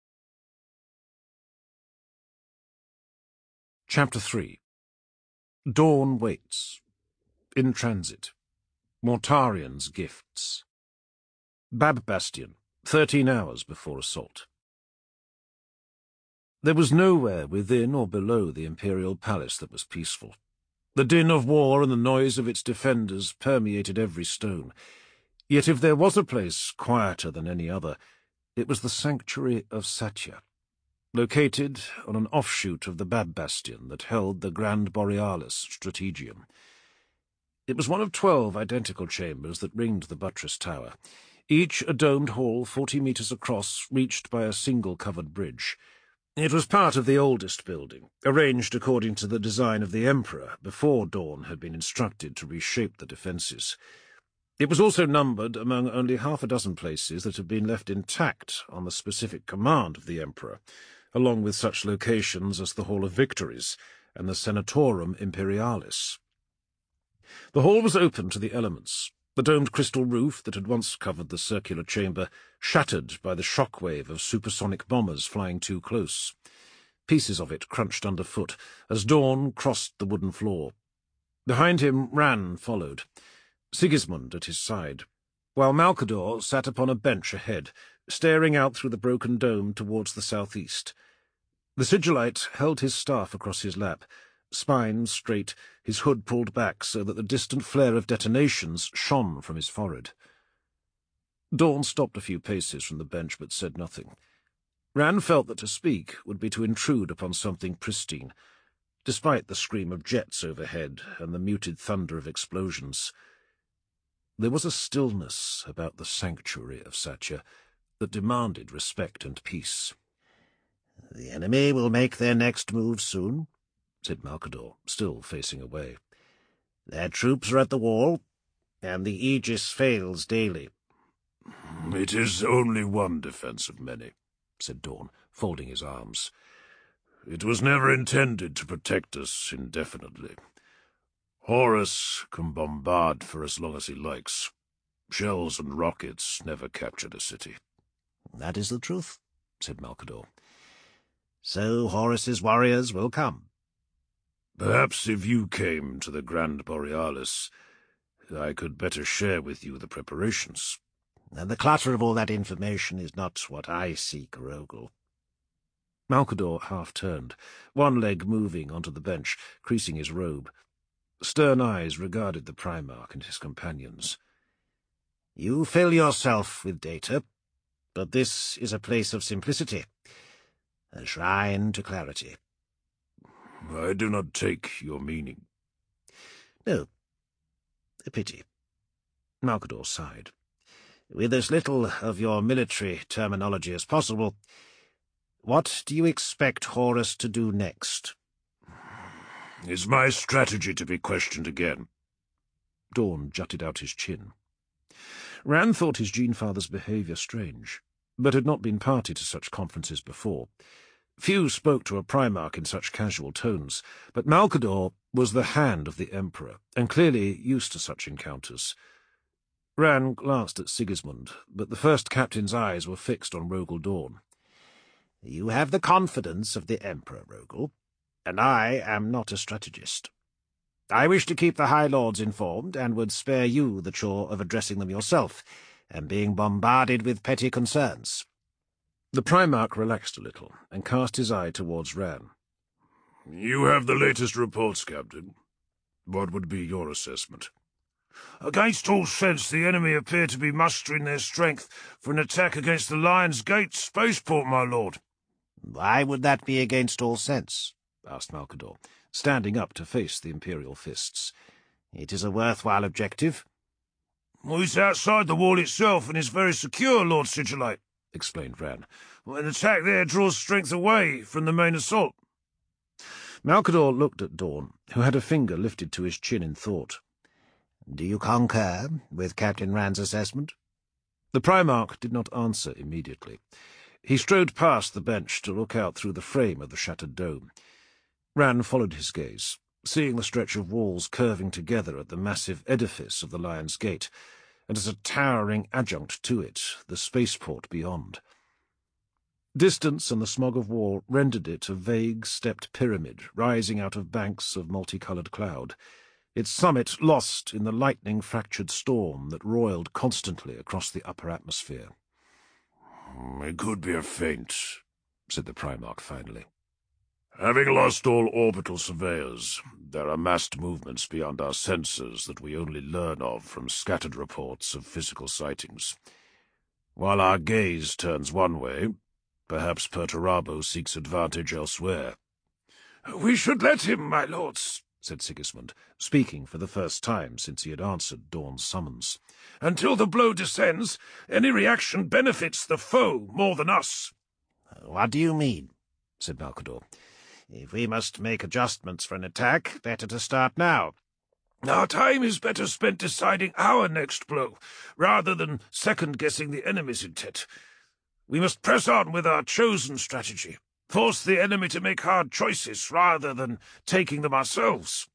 Chapter 3. Dawn waits. In transit. Mortarian's gifts. Bab Bastion, 13 hours before assault. There was nowhere within or below the Imperial Palace that was peaceful. The din of war and the noise of its defenders permeated every stone. Yet if there was a place quieter than any other, it was the Sanctuary of Satya, located on an offshoot of the Bab Bastion that held the Grand Borealis Strategium. It was one of 12 identical chambers that ringed the buttress tower, each a domed hall 40 meters across, reached by a single covered bridge. It was part of the oldest building, arranged according to the design of the Emperor before Dawn had been instructed to reshape the defences. It was also numbered among only half a dozen places that had been left intact on the specific command of the Emperor, along with such locations as the Hall of Victories and the Senatorum Imperialis. The hall was open to the elements, the domed crystal roof that had once covered the circular chamber shattered by the shock-wave of supersonic bombers flying too close. Pieces of it crunched underfoot as Dawn crossed the wooden floor. Behind him, Ran followed, Sigismund at his side, while Malcador sat upon a bench ahead, staring out through the broken dome towards the southeast. The Sigillite held his staff across his lap, spine straight, his hood pulled back so that the distant flare of detonations shone from his forehead. Dawn stopped a few paces from the bench but said nothing. Ran felt that to speak would be to intrude upon something pristine, despite the scream of jets overhead and the muted thunder of explosions. There was a stillness about the Sanctuary of Satya that demanded respect and peace. "The enemy will make their next move soon," said Malcador, still facing away. "Their troops are at the wall, and the Aegis fails daily." "It is only one defence of many," said Dawn, folding his arms. "It was never intended to protect us indefinitely. Horus can bombard for as long as he likes. Shells and rockets never captured a city." "That is the truth," said Malcador. "So Horus's warriors will come." "Perhaps if you came to the Grand Borealis, I could better share with you the preparations." "And the clutter of all that information is not what I seek, Rogel." Malcador half-turned, one leg moving onto the bench, creasing his robe. Stern eyes regarded the Primarch and his companions. "You fill yourself with data, but this is a place of simplicity, a shrine to clarity." "I do not take your meaning." "No, a pity." Malcador sighed. "With as little of your military terminology as possible, what do you expect Horus to do next?" "Is my strategy to be questioned again?" Dawn jutted out his chin. Ran thought his Gene-Father's behaviour strange, but had not been party to such conferences before. Few spoke to a Primarch in such casual tones, but Malcador was the hand of the Emperor, and clearly used to such encounters. Ran glanced at Sigismund, but the first captain's eyes were fixed on Rogel Dawn. "You have the confidence of the Emperor, Rogel, and I am not a strategist. I wish to keep the High Lords informed, and would spare you the chore of addressing them yourself, and being bombarded with petty concerns." The Primarch relaxed a little, and cast his eye towards Ran. "You have the latest reports, Captain. What would be your assessment?" "Against all sense, the enemy appear to be mustering their strength for an attack against the Lion's Gate spaceport, my lord." "Why would that be against all sense?" asked Malcador, standing up to face the Imperial fists. "It is a worthwhile objective." "It's outside the wall itself, and is very secure, Lord Sigillite," explained Ran. An attack there draws strength away from the main assault. Malcador looked at Dawn, who had a finger lifted to his chin in thought. Do you concur with Captain Ran's assessment? The Primarch did not answer immediately. He strode past the bench to look out through the frame of the shattered dome. Ran followed his gaze, seeing the stretch of walls curving together at the massive edifice of the Lion's Gate, and as a towering adjunct to it, the spaceport beyond. Distance and the smog of war rendered it a vague, stepped pyramid rising out of banks of multicoloured cloud, its summit lost in the lightning-fractured storm that roiled constantly across the upper atmosphere. "It could be a feint," said the Primarch finally. "Having lost all orbital surveyors, there are massed movements beyond our sensors that we only learn of from scattered reports of physical sightings. While our gaze turns one way, perhaps Perturabo seeks advantage elsewhere." "We should let him, my lords," said Sigismund, speaking for the first time since he had answered Dawn's summons. "Until the blow descends, any reaction benefits the foe more than us." What do you mean? Said Malcador. If we must make adjustments for an attack, better to start now. Our time is better spent deciding our next blow, rather than second-guessing the enemy's intent. We must press on with our chosen strategy, force the enemy to make hard choices rather than taking them ourselves.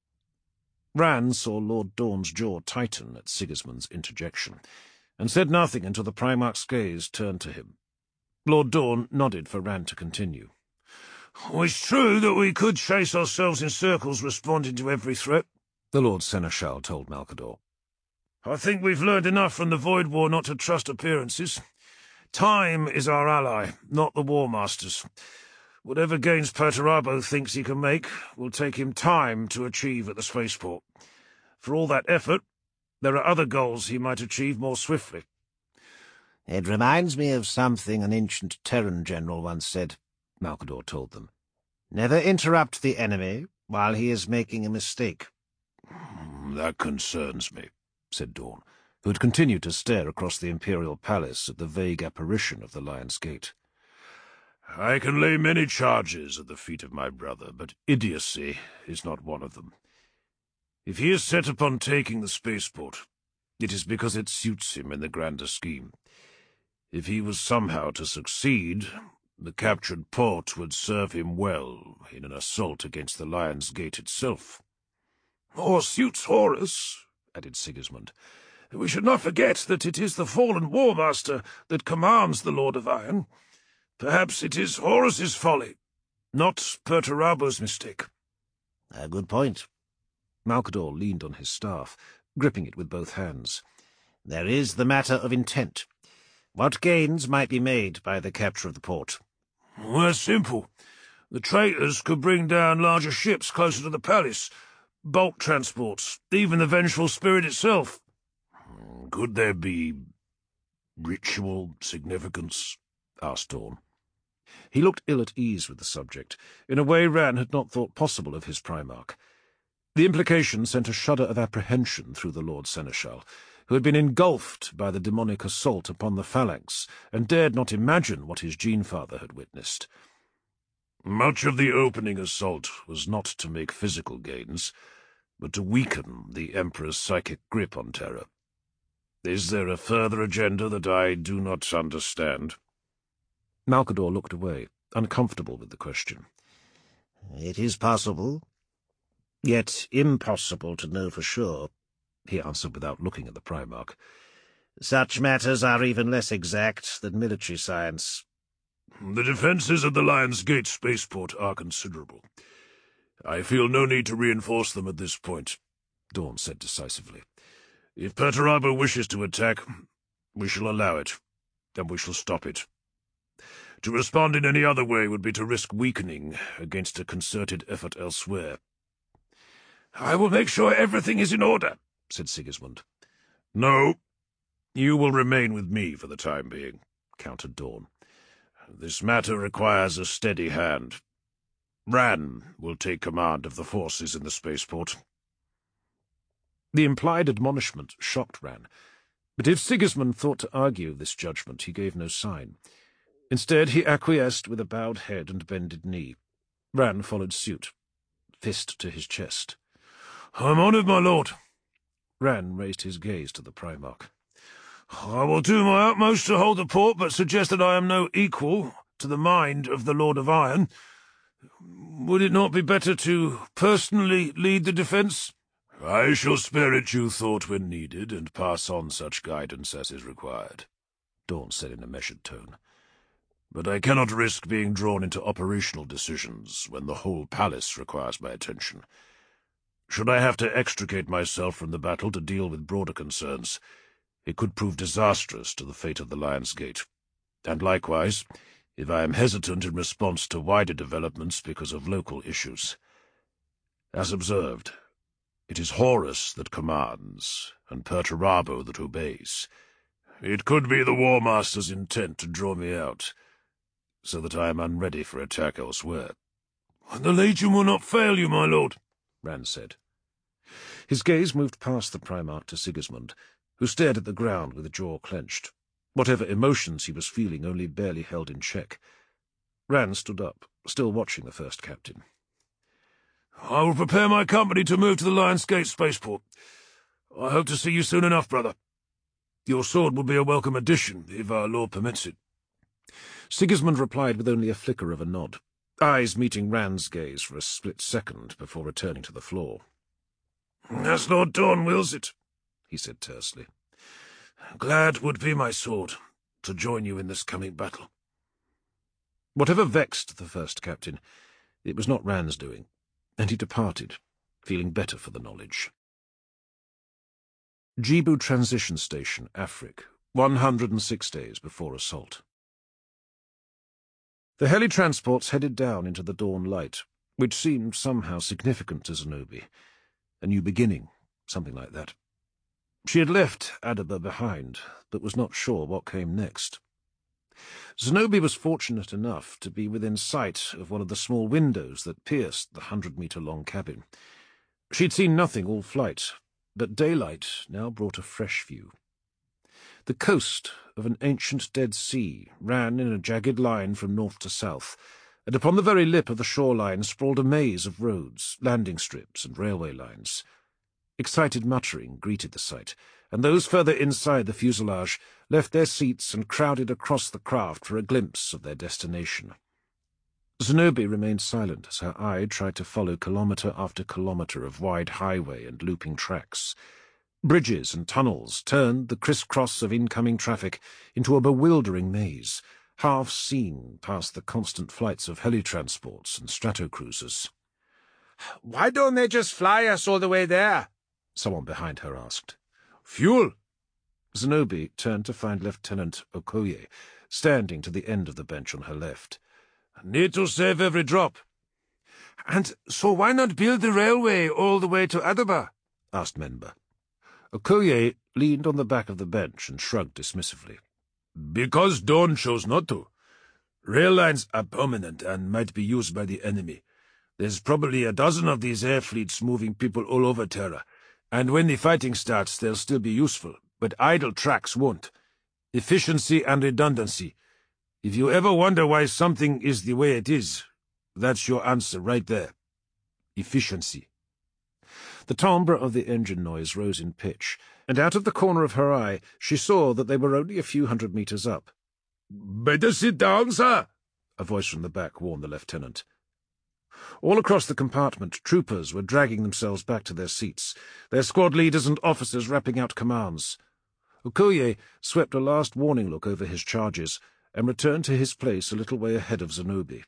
Ran saw Lord Dawn's jaw tighten at Sigismund's interjection, and said nothing until the Primarch's gaze turned to him. Lord Dawn nodded for Ran to continue. "It's true that we could chase ourselves in circles responding to every threat," the Lord Seneschal told Malcador. "I think we've learned enough from the Void War not to trust appearances. Time is our ally, not the War Masters. Whatever gains Perturabo thinks he can make will take him time to achieve at the spaceport. For all that effort, there are other goals he might achieve more swiftly." It reminds me of something an ancient Terran general once said, Malcador told them. Never interrupt the enemy while he is making a mistake. "That concerns me," said Dawn, who had continued to stare across the Imperial Palace at the vague apparition of the Lion's Gate. "I can lay many charges at the feet of my brother, but idiocy is not one of them. If he is set upon taking the spaceport, it is because it suits him in the grander scheme. If he was somehow to succeed, the captured port would serve him well in an assault against the Lion's Gate itself." "Or suits Horus," added Sigismund. "We should not forget that it is the fallen War Master that commands the Lord of Iron. Perhaps it is Horus's folly, not Perturabo's mistake." A good point. Malcador leaned on his staff, gripping it with both hands. There is the matter of intent. What gains might be made by the capture of the port? Well, simple. The traitors could bring down larger ships closer to the palace, bulk transports, even the Vengeful Spirit itself. "Could there be ritual significance?" asked Dawn. He looked ill at ease with the subject, in a way Ran had not thought possible of his Primarch. The implication sent a shudder of apprehension through the Lord Seneschal, who had been engulfed by the demonic assault upon the phalanx, and dared not imagine what his Gene-Father had witnessed. Much of the opening assault was not to make physical gains, but to weaken the Emperor's psychic grip on Terra. Is there a further agenda that I do not understand? Malcador looked away, uncomfortable with the question. It is possible, yet impossible to know for sure, he answered without looking at the Primarch. Such matters are even less exact than military science. The defences of the Lion's Gate spaceport are considerable. I feel no need to reinforce them at this point, Dawn said decisively. If Perturabo wishes to attack, we shall allow it, and we shall stop it. To respond in any other way would be to risk weakening against a concerted effort elsewhere. "I will make sure everything is in order," said Sigismund. "No, you will remain with me for the time being," countered Dawn. "This matter requires a steady hand. Ran will take command of the forces in the spaceport." The implied admonishment shocked Ran. But if Sigismund thought to argue this judgment, he gave no sign. Instead, he acquiesced with a bowed head and bended knee. Ran followed suit, fist to his chest. "I'm honoured, my lord." Ran raised his gaze to the Primarch. "I will do my utmost to hold the port, but suggest that I am no equal to the mind of the Lord of Iron. Would it not be better to personally lead the defence?" "I shall spare it due thought when needed, and pass on such guidance as is required," Dorn said in a measured tone. "But I cannot risk being drawn into operational decisions when the whole palace requires my attention. Should I have to extricate myself from the battle to deal with broader concerns, it could prove disastrous to the fate of the Lion's Gate. And likewise, if I am hesitant in response to wider developments because of local issues. As observed, it is Horus that commands, and Perturabo that obeys. It could be the War Master's intent to draw me out, so that I am unready for attack elsewhere." "The Legion will not fail you, my lord," Ran said. His gaze moved past the Primarch to Sigismund, who stared at the ground with jaw clenched. Whatever emotions he was feeling only barely held in check. Ran stood up, still watching the first captain. "I will prepare my company to move to the Lion's Gate spaceport. I hope to see you soon enough, brother. Your sword will be a welcome addition, if our Lord permits it." Sigismund replied with only a flicker of a nod, eyes meeting Ran's gaze for a split second before returning to the floor. "As Lord Dorn wills it," he said tersely. "Glad would be my sword to join you in this coming battle." Whatever vexed the first captain, it was not Ran's doing, and he departed, feeling better for the knowledge. Jibu Transition Station, Afric, 106 days before assault. The heli-transports headed down into the dawn light, which seemed somehow significant to Zenobi. A new beginning, something like that. She had left Adaba behind, but was not sure what came next. Zenobi was fortunate enough to be within sight of one of the small windows that pierced the 100-metre-long cabin. She'd seen nothing all flight, but daylight now brought a fresh view. The coast of an ancient Dead Sea ran in a jagged line from north to south, and upon the very lip of the shoreline sprawled a maze of roads, landing strips, and railway lines. Excited muttering greeted the sight, and those further inside the fuselage left their seats and crowded across the craft for a glimpse of their destination. Zenobi remained silent as her eye tried to follow kilometre after kilometre of wide highway and looping tracks. Bridges and tunnels turned the criss-cross of incoming traffic into a bewildering maze, half seen past the constant flights of heli-transports and stratocruisers. "Why don't they just fly us all the way there?" someone behind her asked. "Fuel!" Zenobi turned to find Lieutenant Okoye standing to the end of the bench on her left. "Need to save every drop." "And so why not build the railway all the way to Adaba?" asked Menba. Okoye leaned on the back of the bench and shrugged dismissively. "Because Dawn chose not to. Rail lines are permanent and might be used by the enemy. There's probably a dozen of these air fleets moving people all over Terra, and when the fighting starts they'll still be useful, but idle tracks won't. Efficiency and redundancy. If you ever wonder why something is the way it is, that's your answer right there. Efficiency." The timbre of the engine noise rose in pitch, and out of the corner of her eye she saw that they were only a few hundred metres up. "Better sit down, sir," a voice from the back warned the lieutenant. All across the compartment, troopers were dragging themselves back to their seats, their squad leaders and officers rapping out commands. Okoye swept a last warning look over his charges and returned to his place a little way ahead of Zenobi.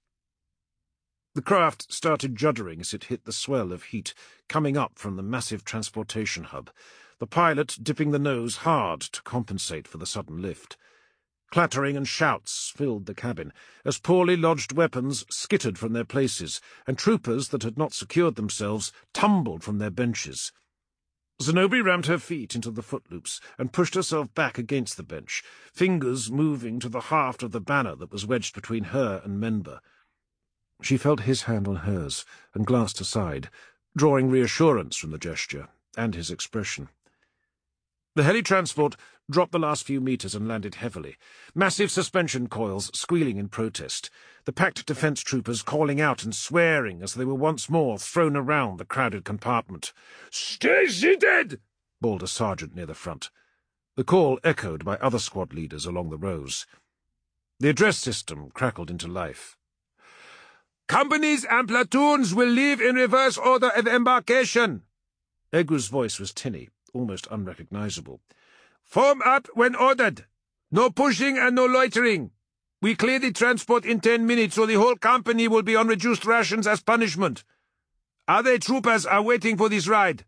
The craft started juddering as it hit the swell of heat coming up from the massive transportation hub, the pilot dipping the nose hard to compensate for the sudden lift. Clattering and shouts filled the cabin as poorly lodged weapons skittered from their places, and troopers that had not secured themselves tumbled from their benches. Zenobi rammed her feet into the footloops and pushed herself back against the bench, fingers moving to the haft of the banner that was wedged between her and Menba. She felt his hand on hers and glanced aside, drawing reassurance from the gesture and his expression. The heli-transport dropped the last few meters and landed heavily, massive suspension coils squealing in protest, the packed defence troopers calling out and swearing as they were once more thrown around the crowded compartment. "Stay seated!" bawled a sergeant near the front. The call echoed by other squad leaders along the rows. The address system crackled into life. "Companies and platoons will leave in reverse order of embarkation." Egwu's voice was tinny, almost unrecognizable. "Form up when ordered. No pushing and no loitering. We clear the transport in 10 minutes, or the whole company will be on reduced rations as punishment. Other troopers are waiting for this ride."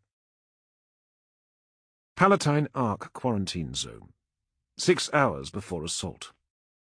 Palatine Ark Quarantine Zone. 6 hours before assault.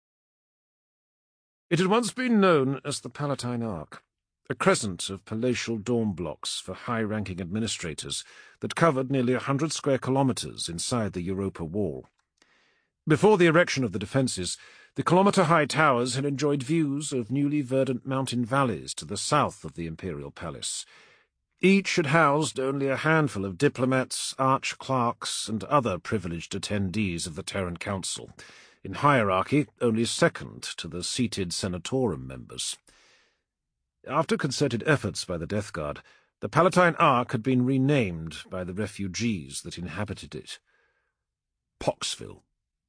It had once been known as the Palatine Ark, a crescent of palatial dorm blocks for high-ranking administrators that covered nearly 100 square kilometres inside the Europa Wall. Before the erection of the defences, the kilometre-high towers had enjoyed views of newly verdant mountain valleys to the south of the Imperial Palace. Each had housed only a handful of diplomats, arch-clerks, and other privileged attendees of the Terran Council, in hierarchy only second to the seated Senatorum members. After concerted efforts by the Death Guard, the Palatine Ark had been renamed by the refugees that inhabited it. Poxville.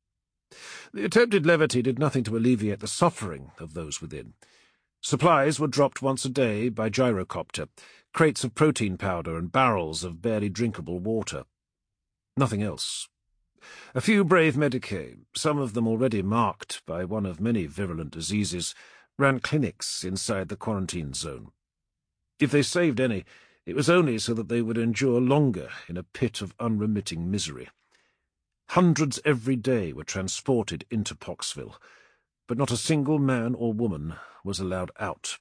The attempted levity did nothing to alleviate the suffering of those within. Supplies were dropped once a day by gyrocopter, crates of protein powder and barrels of barely drinkable water. Nothing else. A few brave Medicae, some of them already marked by one of many virulent diseases, ran clinics inside the quarantine zone. If they saved any, it was only so that they would endure longer in a pit of unremitting misery. Hundreds every day were transported into Poxville, but not a single man or woman was allowed out.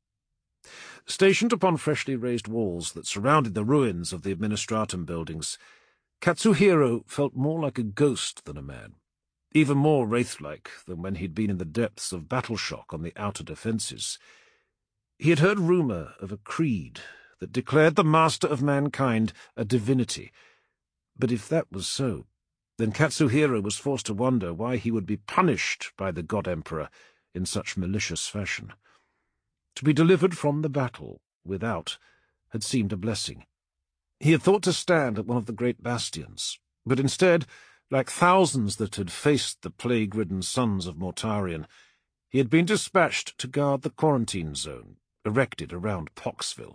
Stationed upon freshly raised walls that surrounded the ruins of the Administratum buildings, Katsuhiro felt more like a ghost than a man, even more wraith-like than when he'd been in the depths of battle shock on the outer defences. He had heard rumour of a creed that declared the master of mankind a divinity, but if that was so, then Katsuhiro was forced to wonder why he would be punished by the God-Emperor in such malicious fashion. To be delivered from the battle without had seemed a blessing. He had thought to stand at one of the great bastions, but instead, like thousands that had faced the plague-ridden sons of Mortarion, he had been dispatched to guard the quarantine zone, erected around Poxville.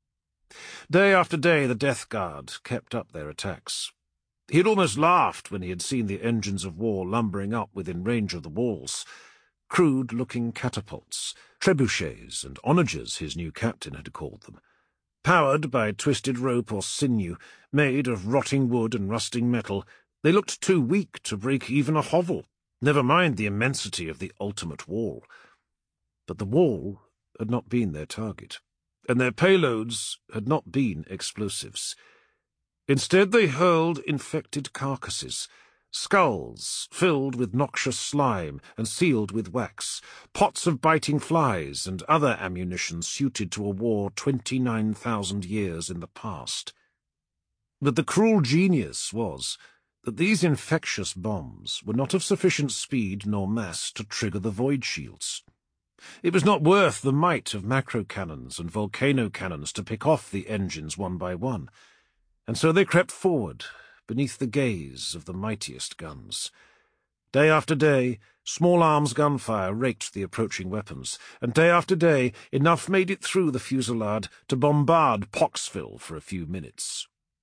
Day after day the Death Guard kept up their attacks. He had almost laughed when he had seen the engines of war lumbering up within range of the walls. Crude-looking catapults, trebuchets, and onagers, his new captain had called them. Powered by twisted rope or sinew, made of rotting wood and rusting metal, they looked too weak to break even a hovel, never mind the immensity of the ultimate wall. But the wall had not been their target, and their payloads had not been explosives. Instead they hurled infected carcasses, skulls filled with noxious slime and sealed with wax, pots of biting flies and other ammunition suited to a war 29,000 years in the past. But the cruel genius was that these infectious bombs were not of sufficient speed nor mass to trigger the void shields. It was not worth the might of macro-cannons and volcano cannons to pick off the engines one by one, and so they crept forward beneath the gaze of the mightiest guns. Day after day, small-arms gunfire raked the approaching weapons, and day after day enough made it through the fusillade to bombard Poxville for a few minutes.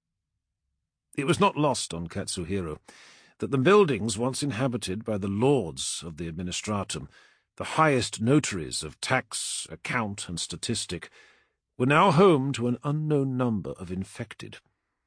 It was not lost on Katsuhiro that the buildings once inhabited by the lords of the Administratum, the highest notaries of tax, account, and statistic, were now home to an unknown number of infected.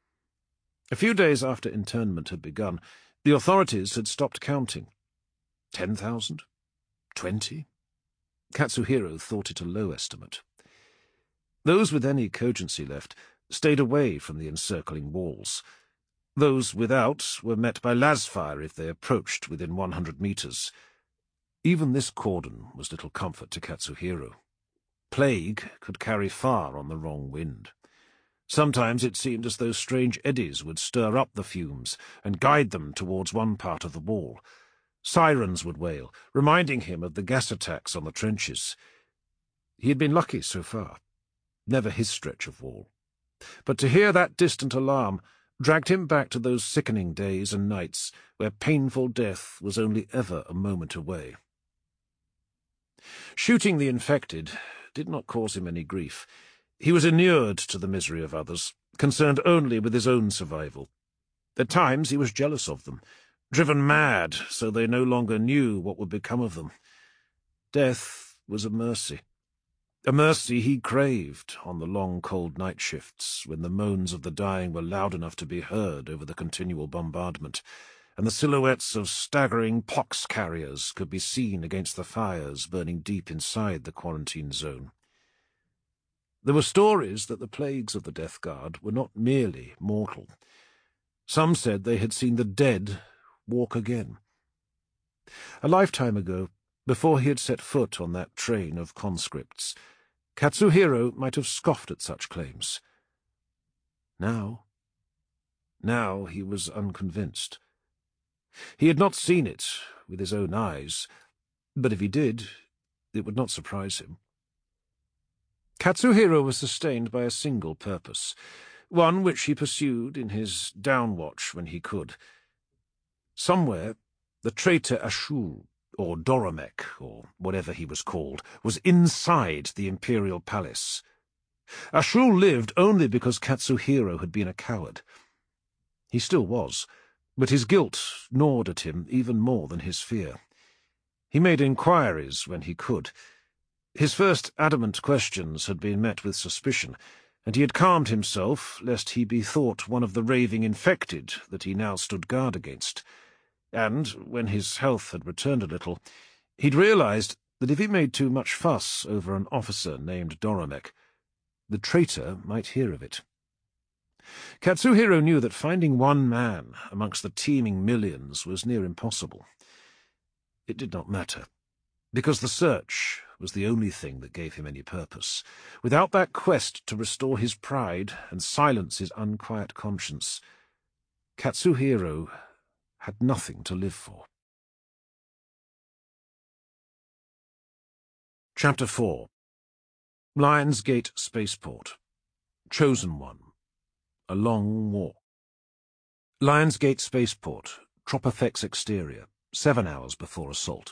A few days after internment had begun, the authorities had stopped counting. 10,000? 20? Katsuhiro thought it a low estimate. Those with any cogency left stayed away from the encircling walls. Those without were met by lasfire if they approached within 100 meters. Even this cordon was little comfort to Katsuhiro. Plague could carry far on the wrong wind. Sometimes it seemed as though strange eddies would stir up the fumes and guide them towards one part of the wall. Sirens would wail, reminding him of the gas attacks on the trenches. He had been lucky so far. Never his stretch of wall. But to hear that distant alarm dragged him back to those sickening days and nights where painful death was only ever a moment away. Shooting the infected did not cause him any grief. He was inured to the misery of others, concerned only with his own survival. At times he was jealous of them, driven mad so they no longer knew what would become of them. Death was a mercy he craved on the long cold night shifts when the moans of the dying were loud enough to be heard over the continual bombardment, and the silhouettes of staggering pox carriers could be seen against the fires burning deep inside the quarantine zone. There were stories that the plagues of the Death Guard were not merely mortal. Some said they had seen the dead walk again. A lifetime ago, before he had set foot on that train of conscripts, Katsuhiro might have scoffed at such claims. Now he was unconvinced. He had not seen it with his own eyes, but if he did, it would not surprise him. Katsuhiro was sustained by a single purpose, one which he pursued in his downwatch when he could. Somewhere, the traitor Ashul, or Doromek, or whatever he was called, was inside the Imperial Palace. Ashul lived only because Katsuhiro had been a coward. He still was, but his guilt gnawed at him even more than his fear. He made inquiries when he could. His first adamant questions had been met with suspicion, and he had calmed himself lest he be thought one of the raving infected that he now stood guard against. And, when his health had returned a little, he'd realized that if he made too much fuss over an officer named Doromek, the traitor might hear of it. Katsuhiro knew that finding one man amongst the teeming millions was near impossible. It did not matter, because the search was the only thing that gave him any purpose. Without that quest to restore his pride and silence his unquiet conscience, Katsuhiro had nothing to live for. Chapter 4. Lions Gate Spaceport. Chosen One. A Long Walk. Lions Gate Spaceport, Tropophex exterior, 7 hours before assault.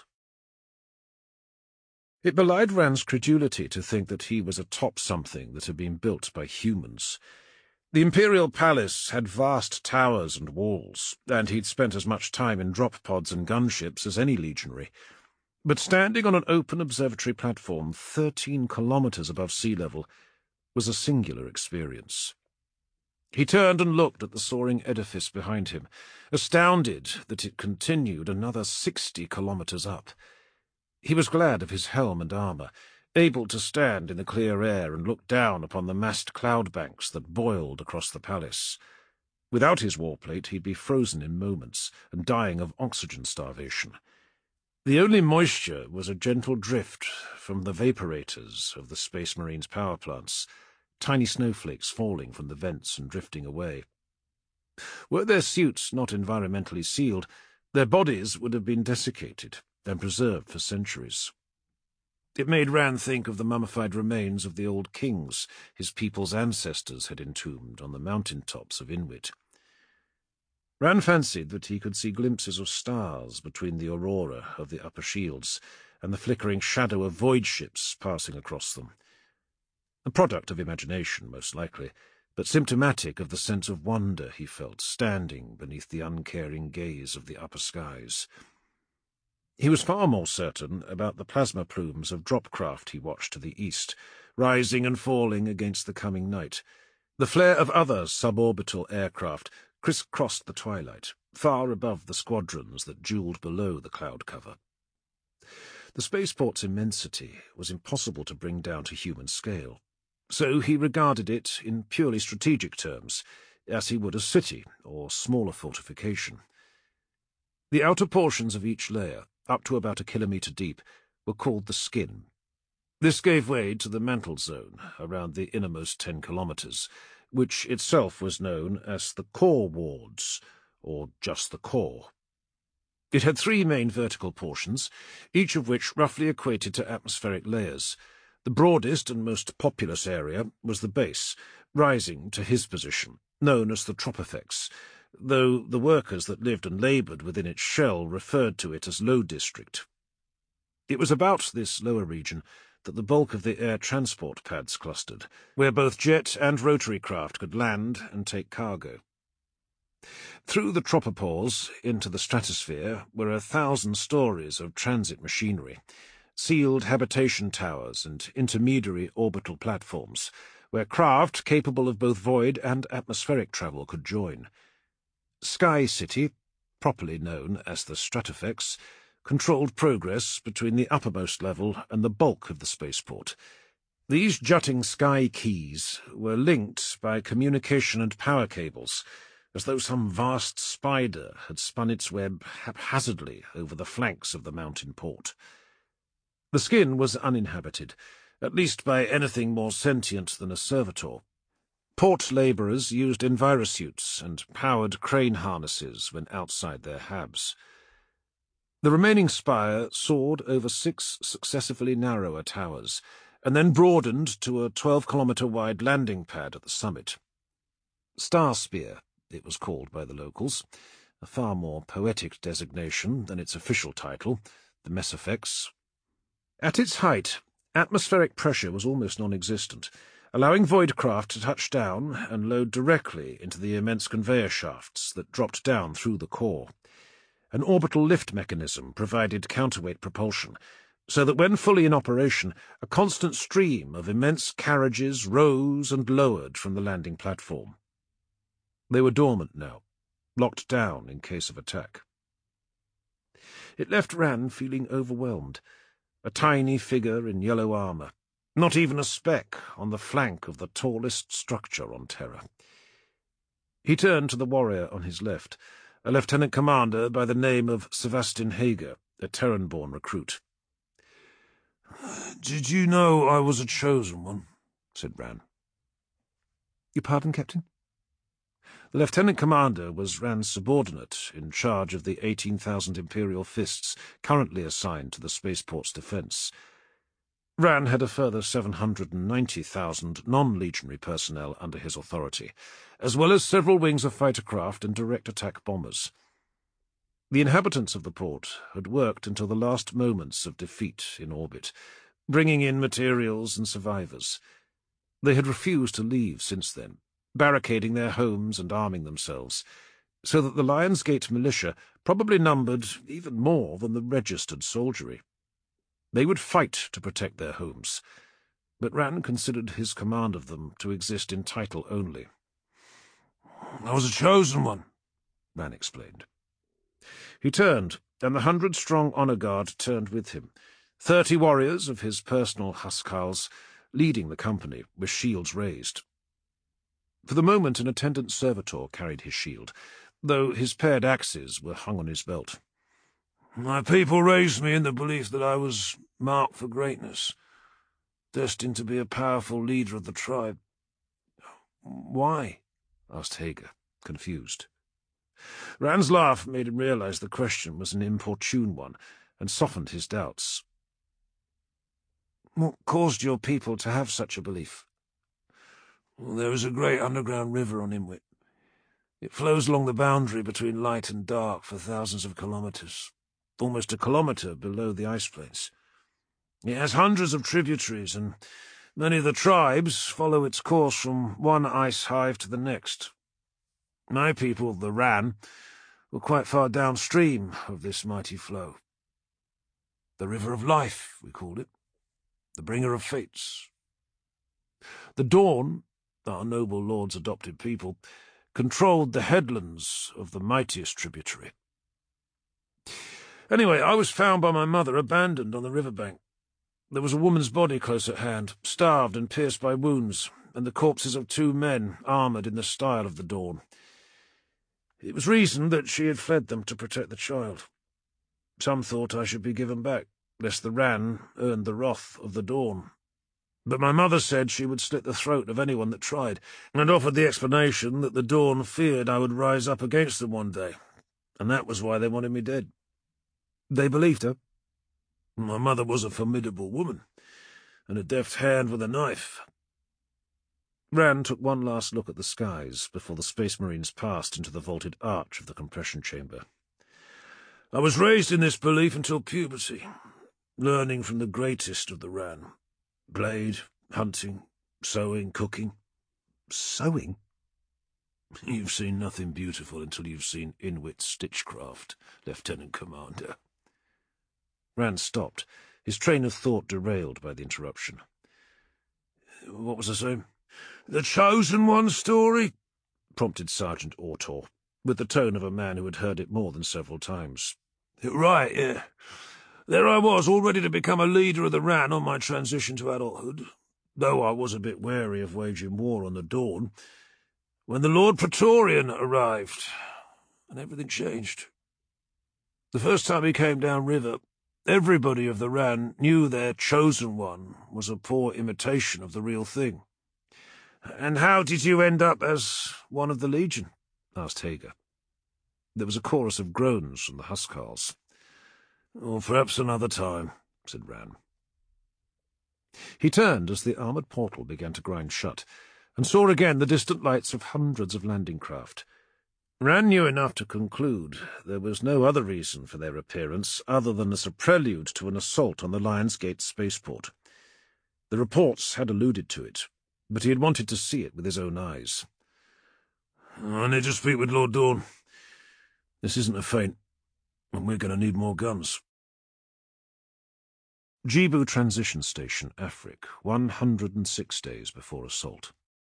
It belied Rand's credulity to think that he was atop something that had been built by humans. The Imperial Palace had vast towers and walls, and he'd spent as much time in drop pods and gunships as any legionary. But standing on an open observatory platform 13 kilometers above sea level was a singular experience. He turned and looked at the soaring edifice behind him, astounded that it continued another 60 kilometers up. He was glad of his helm and armor, able to stand in the clear air and look down upon the massed cloud banks that boiled across the palace. Without his warplate, he'd be frozen in moments and dying of oxygen starvation. The only moisture was a gentle drift from the vaporators of the Space Marines' power plants, tiny snowflakes falling from the vents and drifting away. Were their suits not environmentally sealed, their bodies would have been desiccated and preserved for centuries. It made Rand think of the mummified remains of the old kings his people's ancestors had entombed on the mountain tops of Inwit. Rand fancied that he could see glimpses of stars between the aurora of the upper shields and the flickering shadow of void ships passing across them. A product of imagination, most likely, but symptomatic of the sense of wonder he felt standing beneath the uncaring gaze of the upper skies. He was far more certain about the plasma plumes of dropcraft he watched to the east, rising and falling against the coming night. The flare of other suborbital aircraft crisscrossed the twilight, far above the squadrons that jeweled below the cloud cover. The spaceport's immensity was impossible to bring down to human scale, so he regarded it in purely strategic terms, as he would a city or smaller fortification. The outer portions of each layer, up to about 1 kilometre deep, were called the skin. This gave way to the mantle zone around the innermost 10 kilometres, which itself was known as the Core Wards, or just the Core. It had 3 main vertical portions, each of which roughly equated to atmospheric layers. The broadest and most populous area was the base, rising to his position, known as the Tropifex, though the workers that lived and laboured within its shell referred to it as Low District. It was about this lower region that the bulk of the air transport pads clustered, where both jet and rotary craft could land and take cargo. Through the tropopause into the stratosphere were 1,000 stories of transit machinery, sealed habitation towers and intermediary orbital platforms, where craft capable of both void and atmospheric travel could join. Sky City, properly known as the Stratofex, controlled progress between the uppermost level and the bulk of the spaceport. These jutting sky keys were linked by communication and power cables, as though some vast spider had spun its web haphazardly over the flanks of the mountain port. The skin was uninhabited, at least by anything more sentient than a servitor. Port labourers used envirosuits and powered crane harnesses when outside their habs. The remaining spire soared over 6 successively narrower towers, and then broadened to a 12-kilometre-wide landing pad at the summit. Starspear, it was called by the locals, a far more poetic designation than its official title, the Messafex. At its height, atmospheric pressure was almost non-existent, allowing void craft to touch down and load directly into the immense conveyor shafts that dropped down through the core. An orbital lift mechanism provided counterweight propulsion, so that when fully in operation, a constant stream of immense carriages rose and lowered from the landing platform. They were dormant now, locked down in case of attack. It left Ran feeling overwhelmed, a tiny figure in yellow armour, not even a speck on the flank of the tallest structure on Terra. He turned to the warrior on his left, a lieutenant commander by the name of Sebastian Hager, a Terran-born recruit. "Did you know I was a chosen one?" said Ran. "Your pardon, Captain?" The lieutenant commander was Ran's subordinate in charge of the 18,000 Imperial Fists currently assigned to the spaceport's defence. Ran had a further 790,000 non-legionary personnel under his authority, as well as several wings of fighter craft and direct attack bombers. The inhabitants of the port had worked until the last moments of defeat in orbit, bringing in materials and survivors. They had refused to leave since then, barricading their homes and arming themselves, so that the Lionsgate militia probably numbered even more than the registered soldiery. They would fight to protect their homes, but Ran considered his command of them to exist in title only. "I was a chosen one," Ran explained. He turned, and the 100-strong honour guard turned with him, 30 warriors of his personal housecarls leading the company with shields raised. For the moment an attendant servitor carried his shield, though his paired axes were hung on his belt. "My people raised me in the belief that I was marked for greatness, destined to be a powerful leader of the tribe." "Why?" asked Hager, confused. Ran's laugh made him realize the question was an importune one, and softened his doubts. "What caused your people to have such a belief?" "There is a great underground river on Imwit. It flows along the boundary between light and dark for thousands of kilometres, almost a kilometre below the ice plains. It has hundreds of tributaries, and many of the tribes follow its course from one ice hive to the next. My people, the Ran, were quite far downstream of this mighty flow. The River of Life, we called it, the bringer of fates. The Dawn, our noble lord's adopted people, controlled the headlands of the mightiest tributary. Anyway, I was found by my mother abandoned on the riverbank. There was a woman's body close at hand, starved and pierced by wounds, and the corpses of 2 men armoured in the style of the Dawn. It was reasoned that she had fled them to protect the child. Some thought I should be given back, lest the Ran earned the wrath of the Dawn. But my mother said she would slit the throat of anyone that tried, and offered the explanation that the Dawn feared I would rise up against them one day, and that was why they wanted me dead. They believed her? My mother was a formidable woman, and a deft hand with a knife. Rand took one last look at the skies before the Space Marines passed into the vaulted arch of the compression chamber. I was raised in this belief until puberty, learning from the greatest of the Ran. Blade, hunting, sewing, cooking. Sewing? You've seen nothing beautiful until you've seen Inuit stitchcraft, Lieutenant Commander. Rand stopped, his train of thought derailed by the interruption. What was I saying? The Chosen One story? Prompted Sergeant Ortor, with the tone of a man who had heard it more than several times. Right, yeah. There I was, all ready to become a leader of the Ran on my transition to adulthood, though I was a bit wary of waging war on the Dawn, when the Lord Praetorian arrived, and everything changed. The first time he came down river, everybody of the Ran knew their Chosen One was a poor imitation of the real thing. And how did you end up as one of the Legion? Asked Hager. There was a chorus of groans from the Huskarls. Or perhaps another time, said Rand. He turned as the armoured portal began to grind shut, and saw again the distant lights of hundreds of landing craft. Rand knew enough to conclude there was no other reason for their appearance other than as a prelude to an assault on the Lions Gate spaceport. The reports had alluded to it, but he had wanted to see it with his own eyes. I need to speak with Lord Dawn. This isn't a feint, and we're going to need more guns. Jibu Transition Station, Afric, 106 days before assault.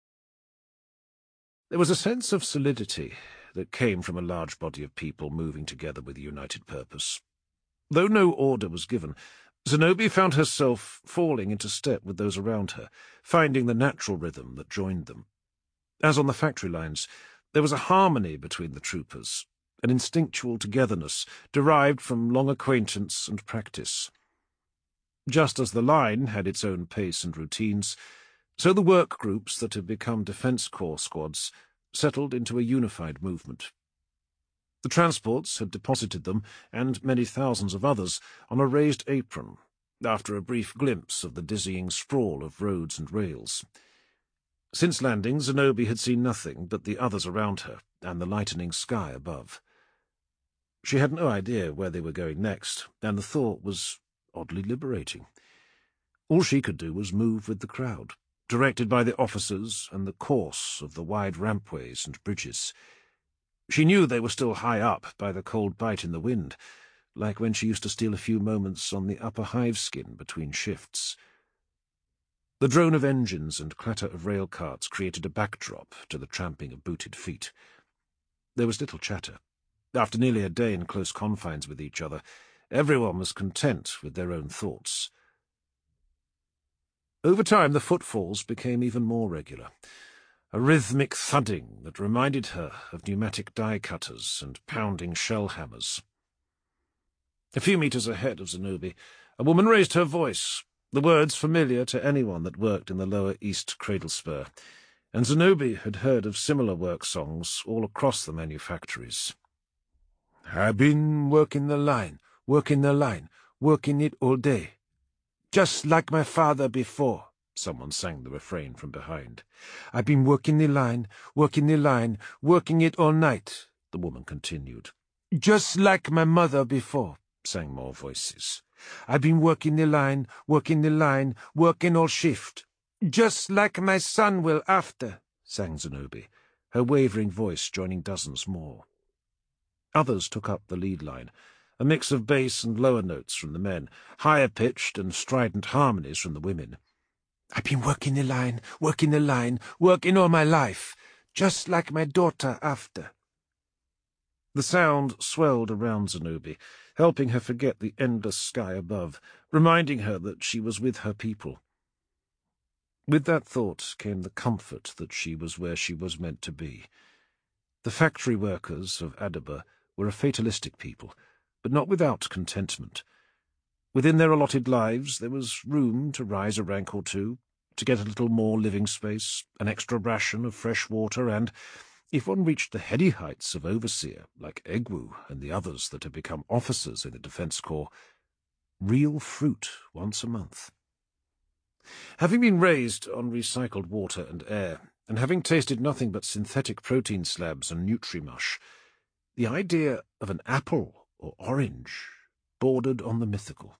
There was a sense of solidity that came from a large body of people moving together with a united purpose. Though no order was given, Zenobi found herself falling into step with those around her, finding the natural rhythm that joined them. As on the factory lines, there was a harmony between the troopers, an instinctual togetherness derived from long acquaintance and practice. Just as the line had its own pace and routines, so the work groups that had become Defence Corps squads settled into a unified movement. The transports had deposited them, and many thousands of others, on a raised apron, after a brief glimpse of the dizzying sprawl of roads and rails. Since landing, Zenobi had seen nothing but the others around her and the lightening sky above. She had no idea where they were going next, and the thought was oddly liberating. All she could do was move with the crowd, directed by the officers and the course of the wide rampways and bridges. She knew they were still high up by the cold bite in the wind, like when she used to steal a few moments on the upper hive skin between shifts. The drone of engines and clatter of rail carts created a backdrop to the tramping of booted feet. There was little chatter. After nearly a day in close confines with each other, everyone was content with their own thoughts. Over time, the footfalls became even more regular, a rhythmic thudding that reminded her of pneumatic die cutters and pounding shell hammers. A few meters ahead of Zenobi, a woman raised her voice, the words familiar to anyone that worked in the Lower East Cradle Spur, and Zenobi had heard of similar work songs all across the manufactories. I've been working the line, working it all day. Just like my father before, someone sang the refrain from behind. I've been working the line, working it all night, the woman continued. Just like my mother before, sang more voices. I've been working the line, working all shift. Just like my son will after, sang Zenobi, her wavering voice joining dozens more. Others took up the lead line, a mix of bass and lower notes from the men, higher-pitched and strident harmonies from the women. I've been working the line, working all my life, just like my daughter after. The sound swelled around Zenobi, helping her forget the endless sky above, reminding her that she was with her people. With that thought came the comfort that she was where she was meant to be. The factory workers of Adaba were a fatalistic people, but not without contentment. Within their allotted lives there was room to rise a rank or two, to get a little more living space, an extra ration of fresh water, and, if one reached the heady heights of overseer, like Egwu and the others that had become officers in the Defence Corps, real fruit once a month. Having been raised on recycled water and air, and having tasted nothing but synthetic protein slabs and Nutri-Mush, the idea of an apple or orange bordered on the mythical.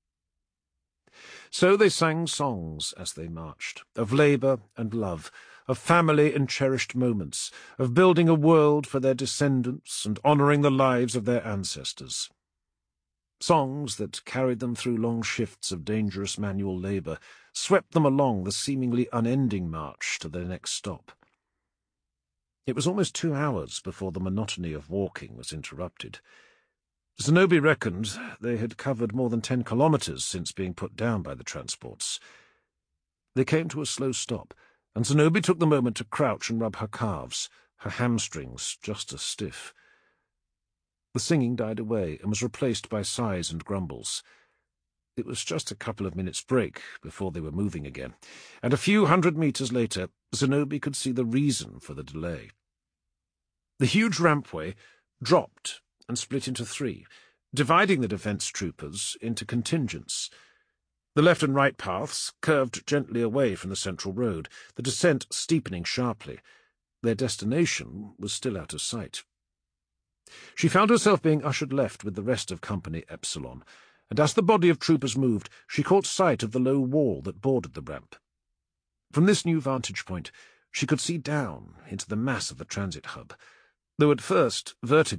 So they sang songs as they marched, of labour and love, of family and cherished moments, of building a world for their descendants and honouring the lives of their ancestors. Songs that carried them through long shifts of dangerous manual labour, swept them along the seemingly unending march to their next stop. It was almost 2 hours before the monotony of walking was interrupted. Zenobi reckoned they had covered more than 10 kilometres since being put down by the transports. They came to a slow stop, and Zenobi took the moment to crouch and rub her calves, her hamstrings just as stiff. The singing died away and was replaced by sighs and grumbles. It was just a couple of minutes' break before they were moving again, and a few 100 metres later Zenobi could see the reason for the delay. The huge rampway dropped and split into 3, dividing the defence troopers into contingents. The left and right paths curved gently away from the central road, the descent steepening sharply. Their destination was still out of sight. She found herself being ushered left with the rest of Company Epsilon, and as the body of troopers moved, she caught sight of the low wall that bordered the ramp. From this new vantage point, she could see down into the mass of the transit hub, though at first vertigo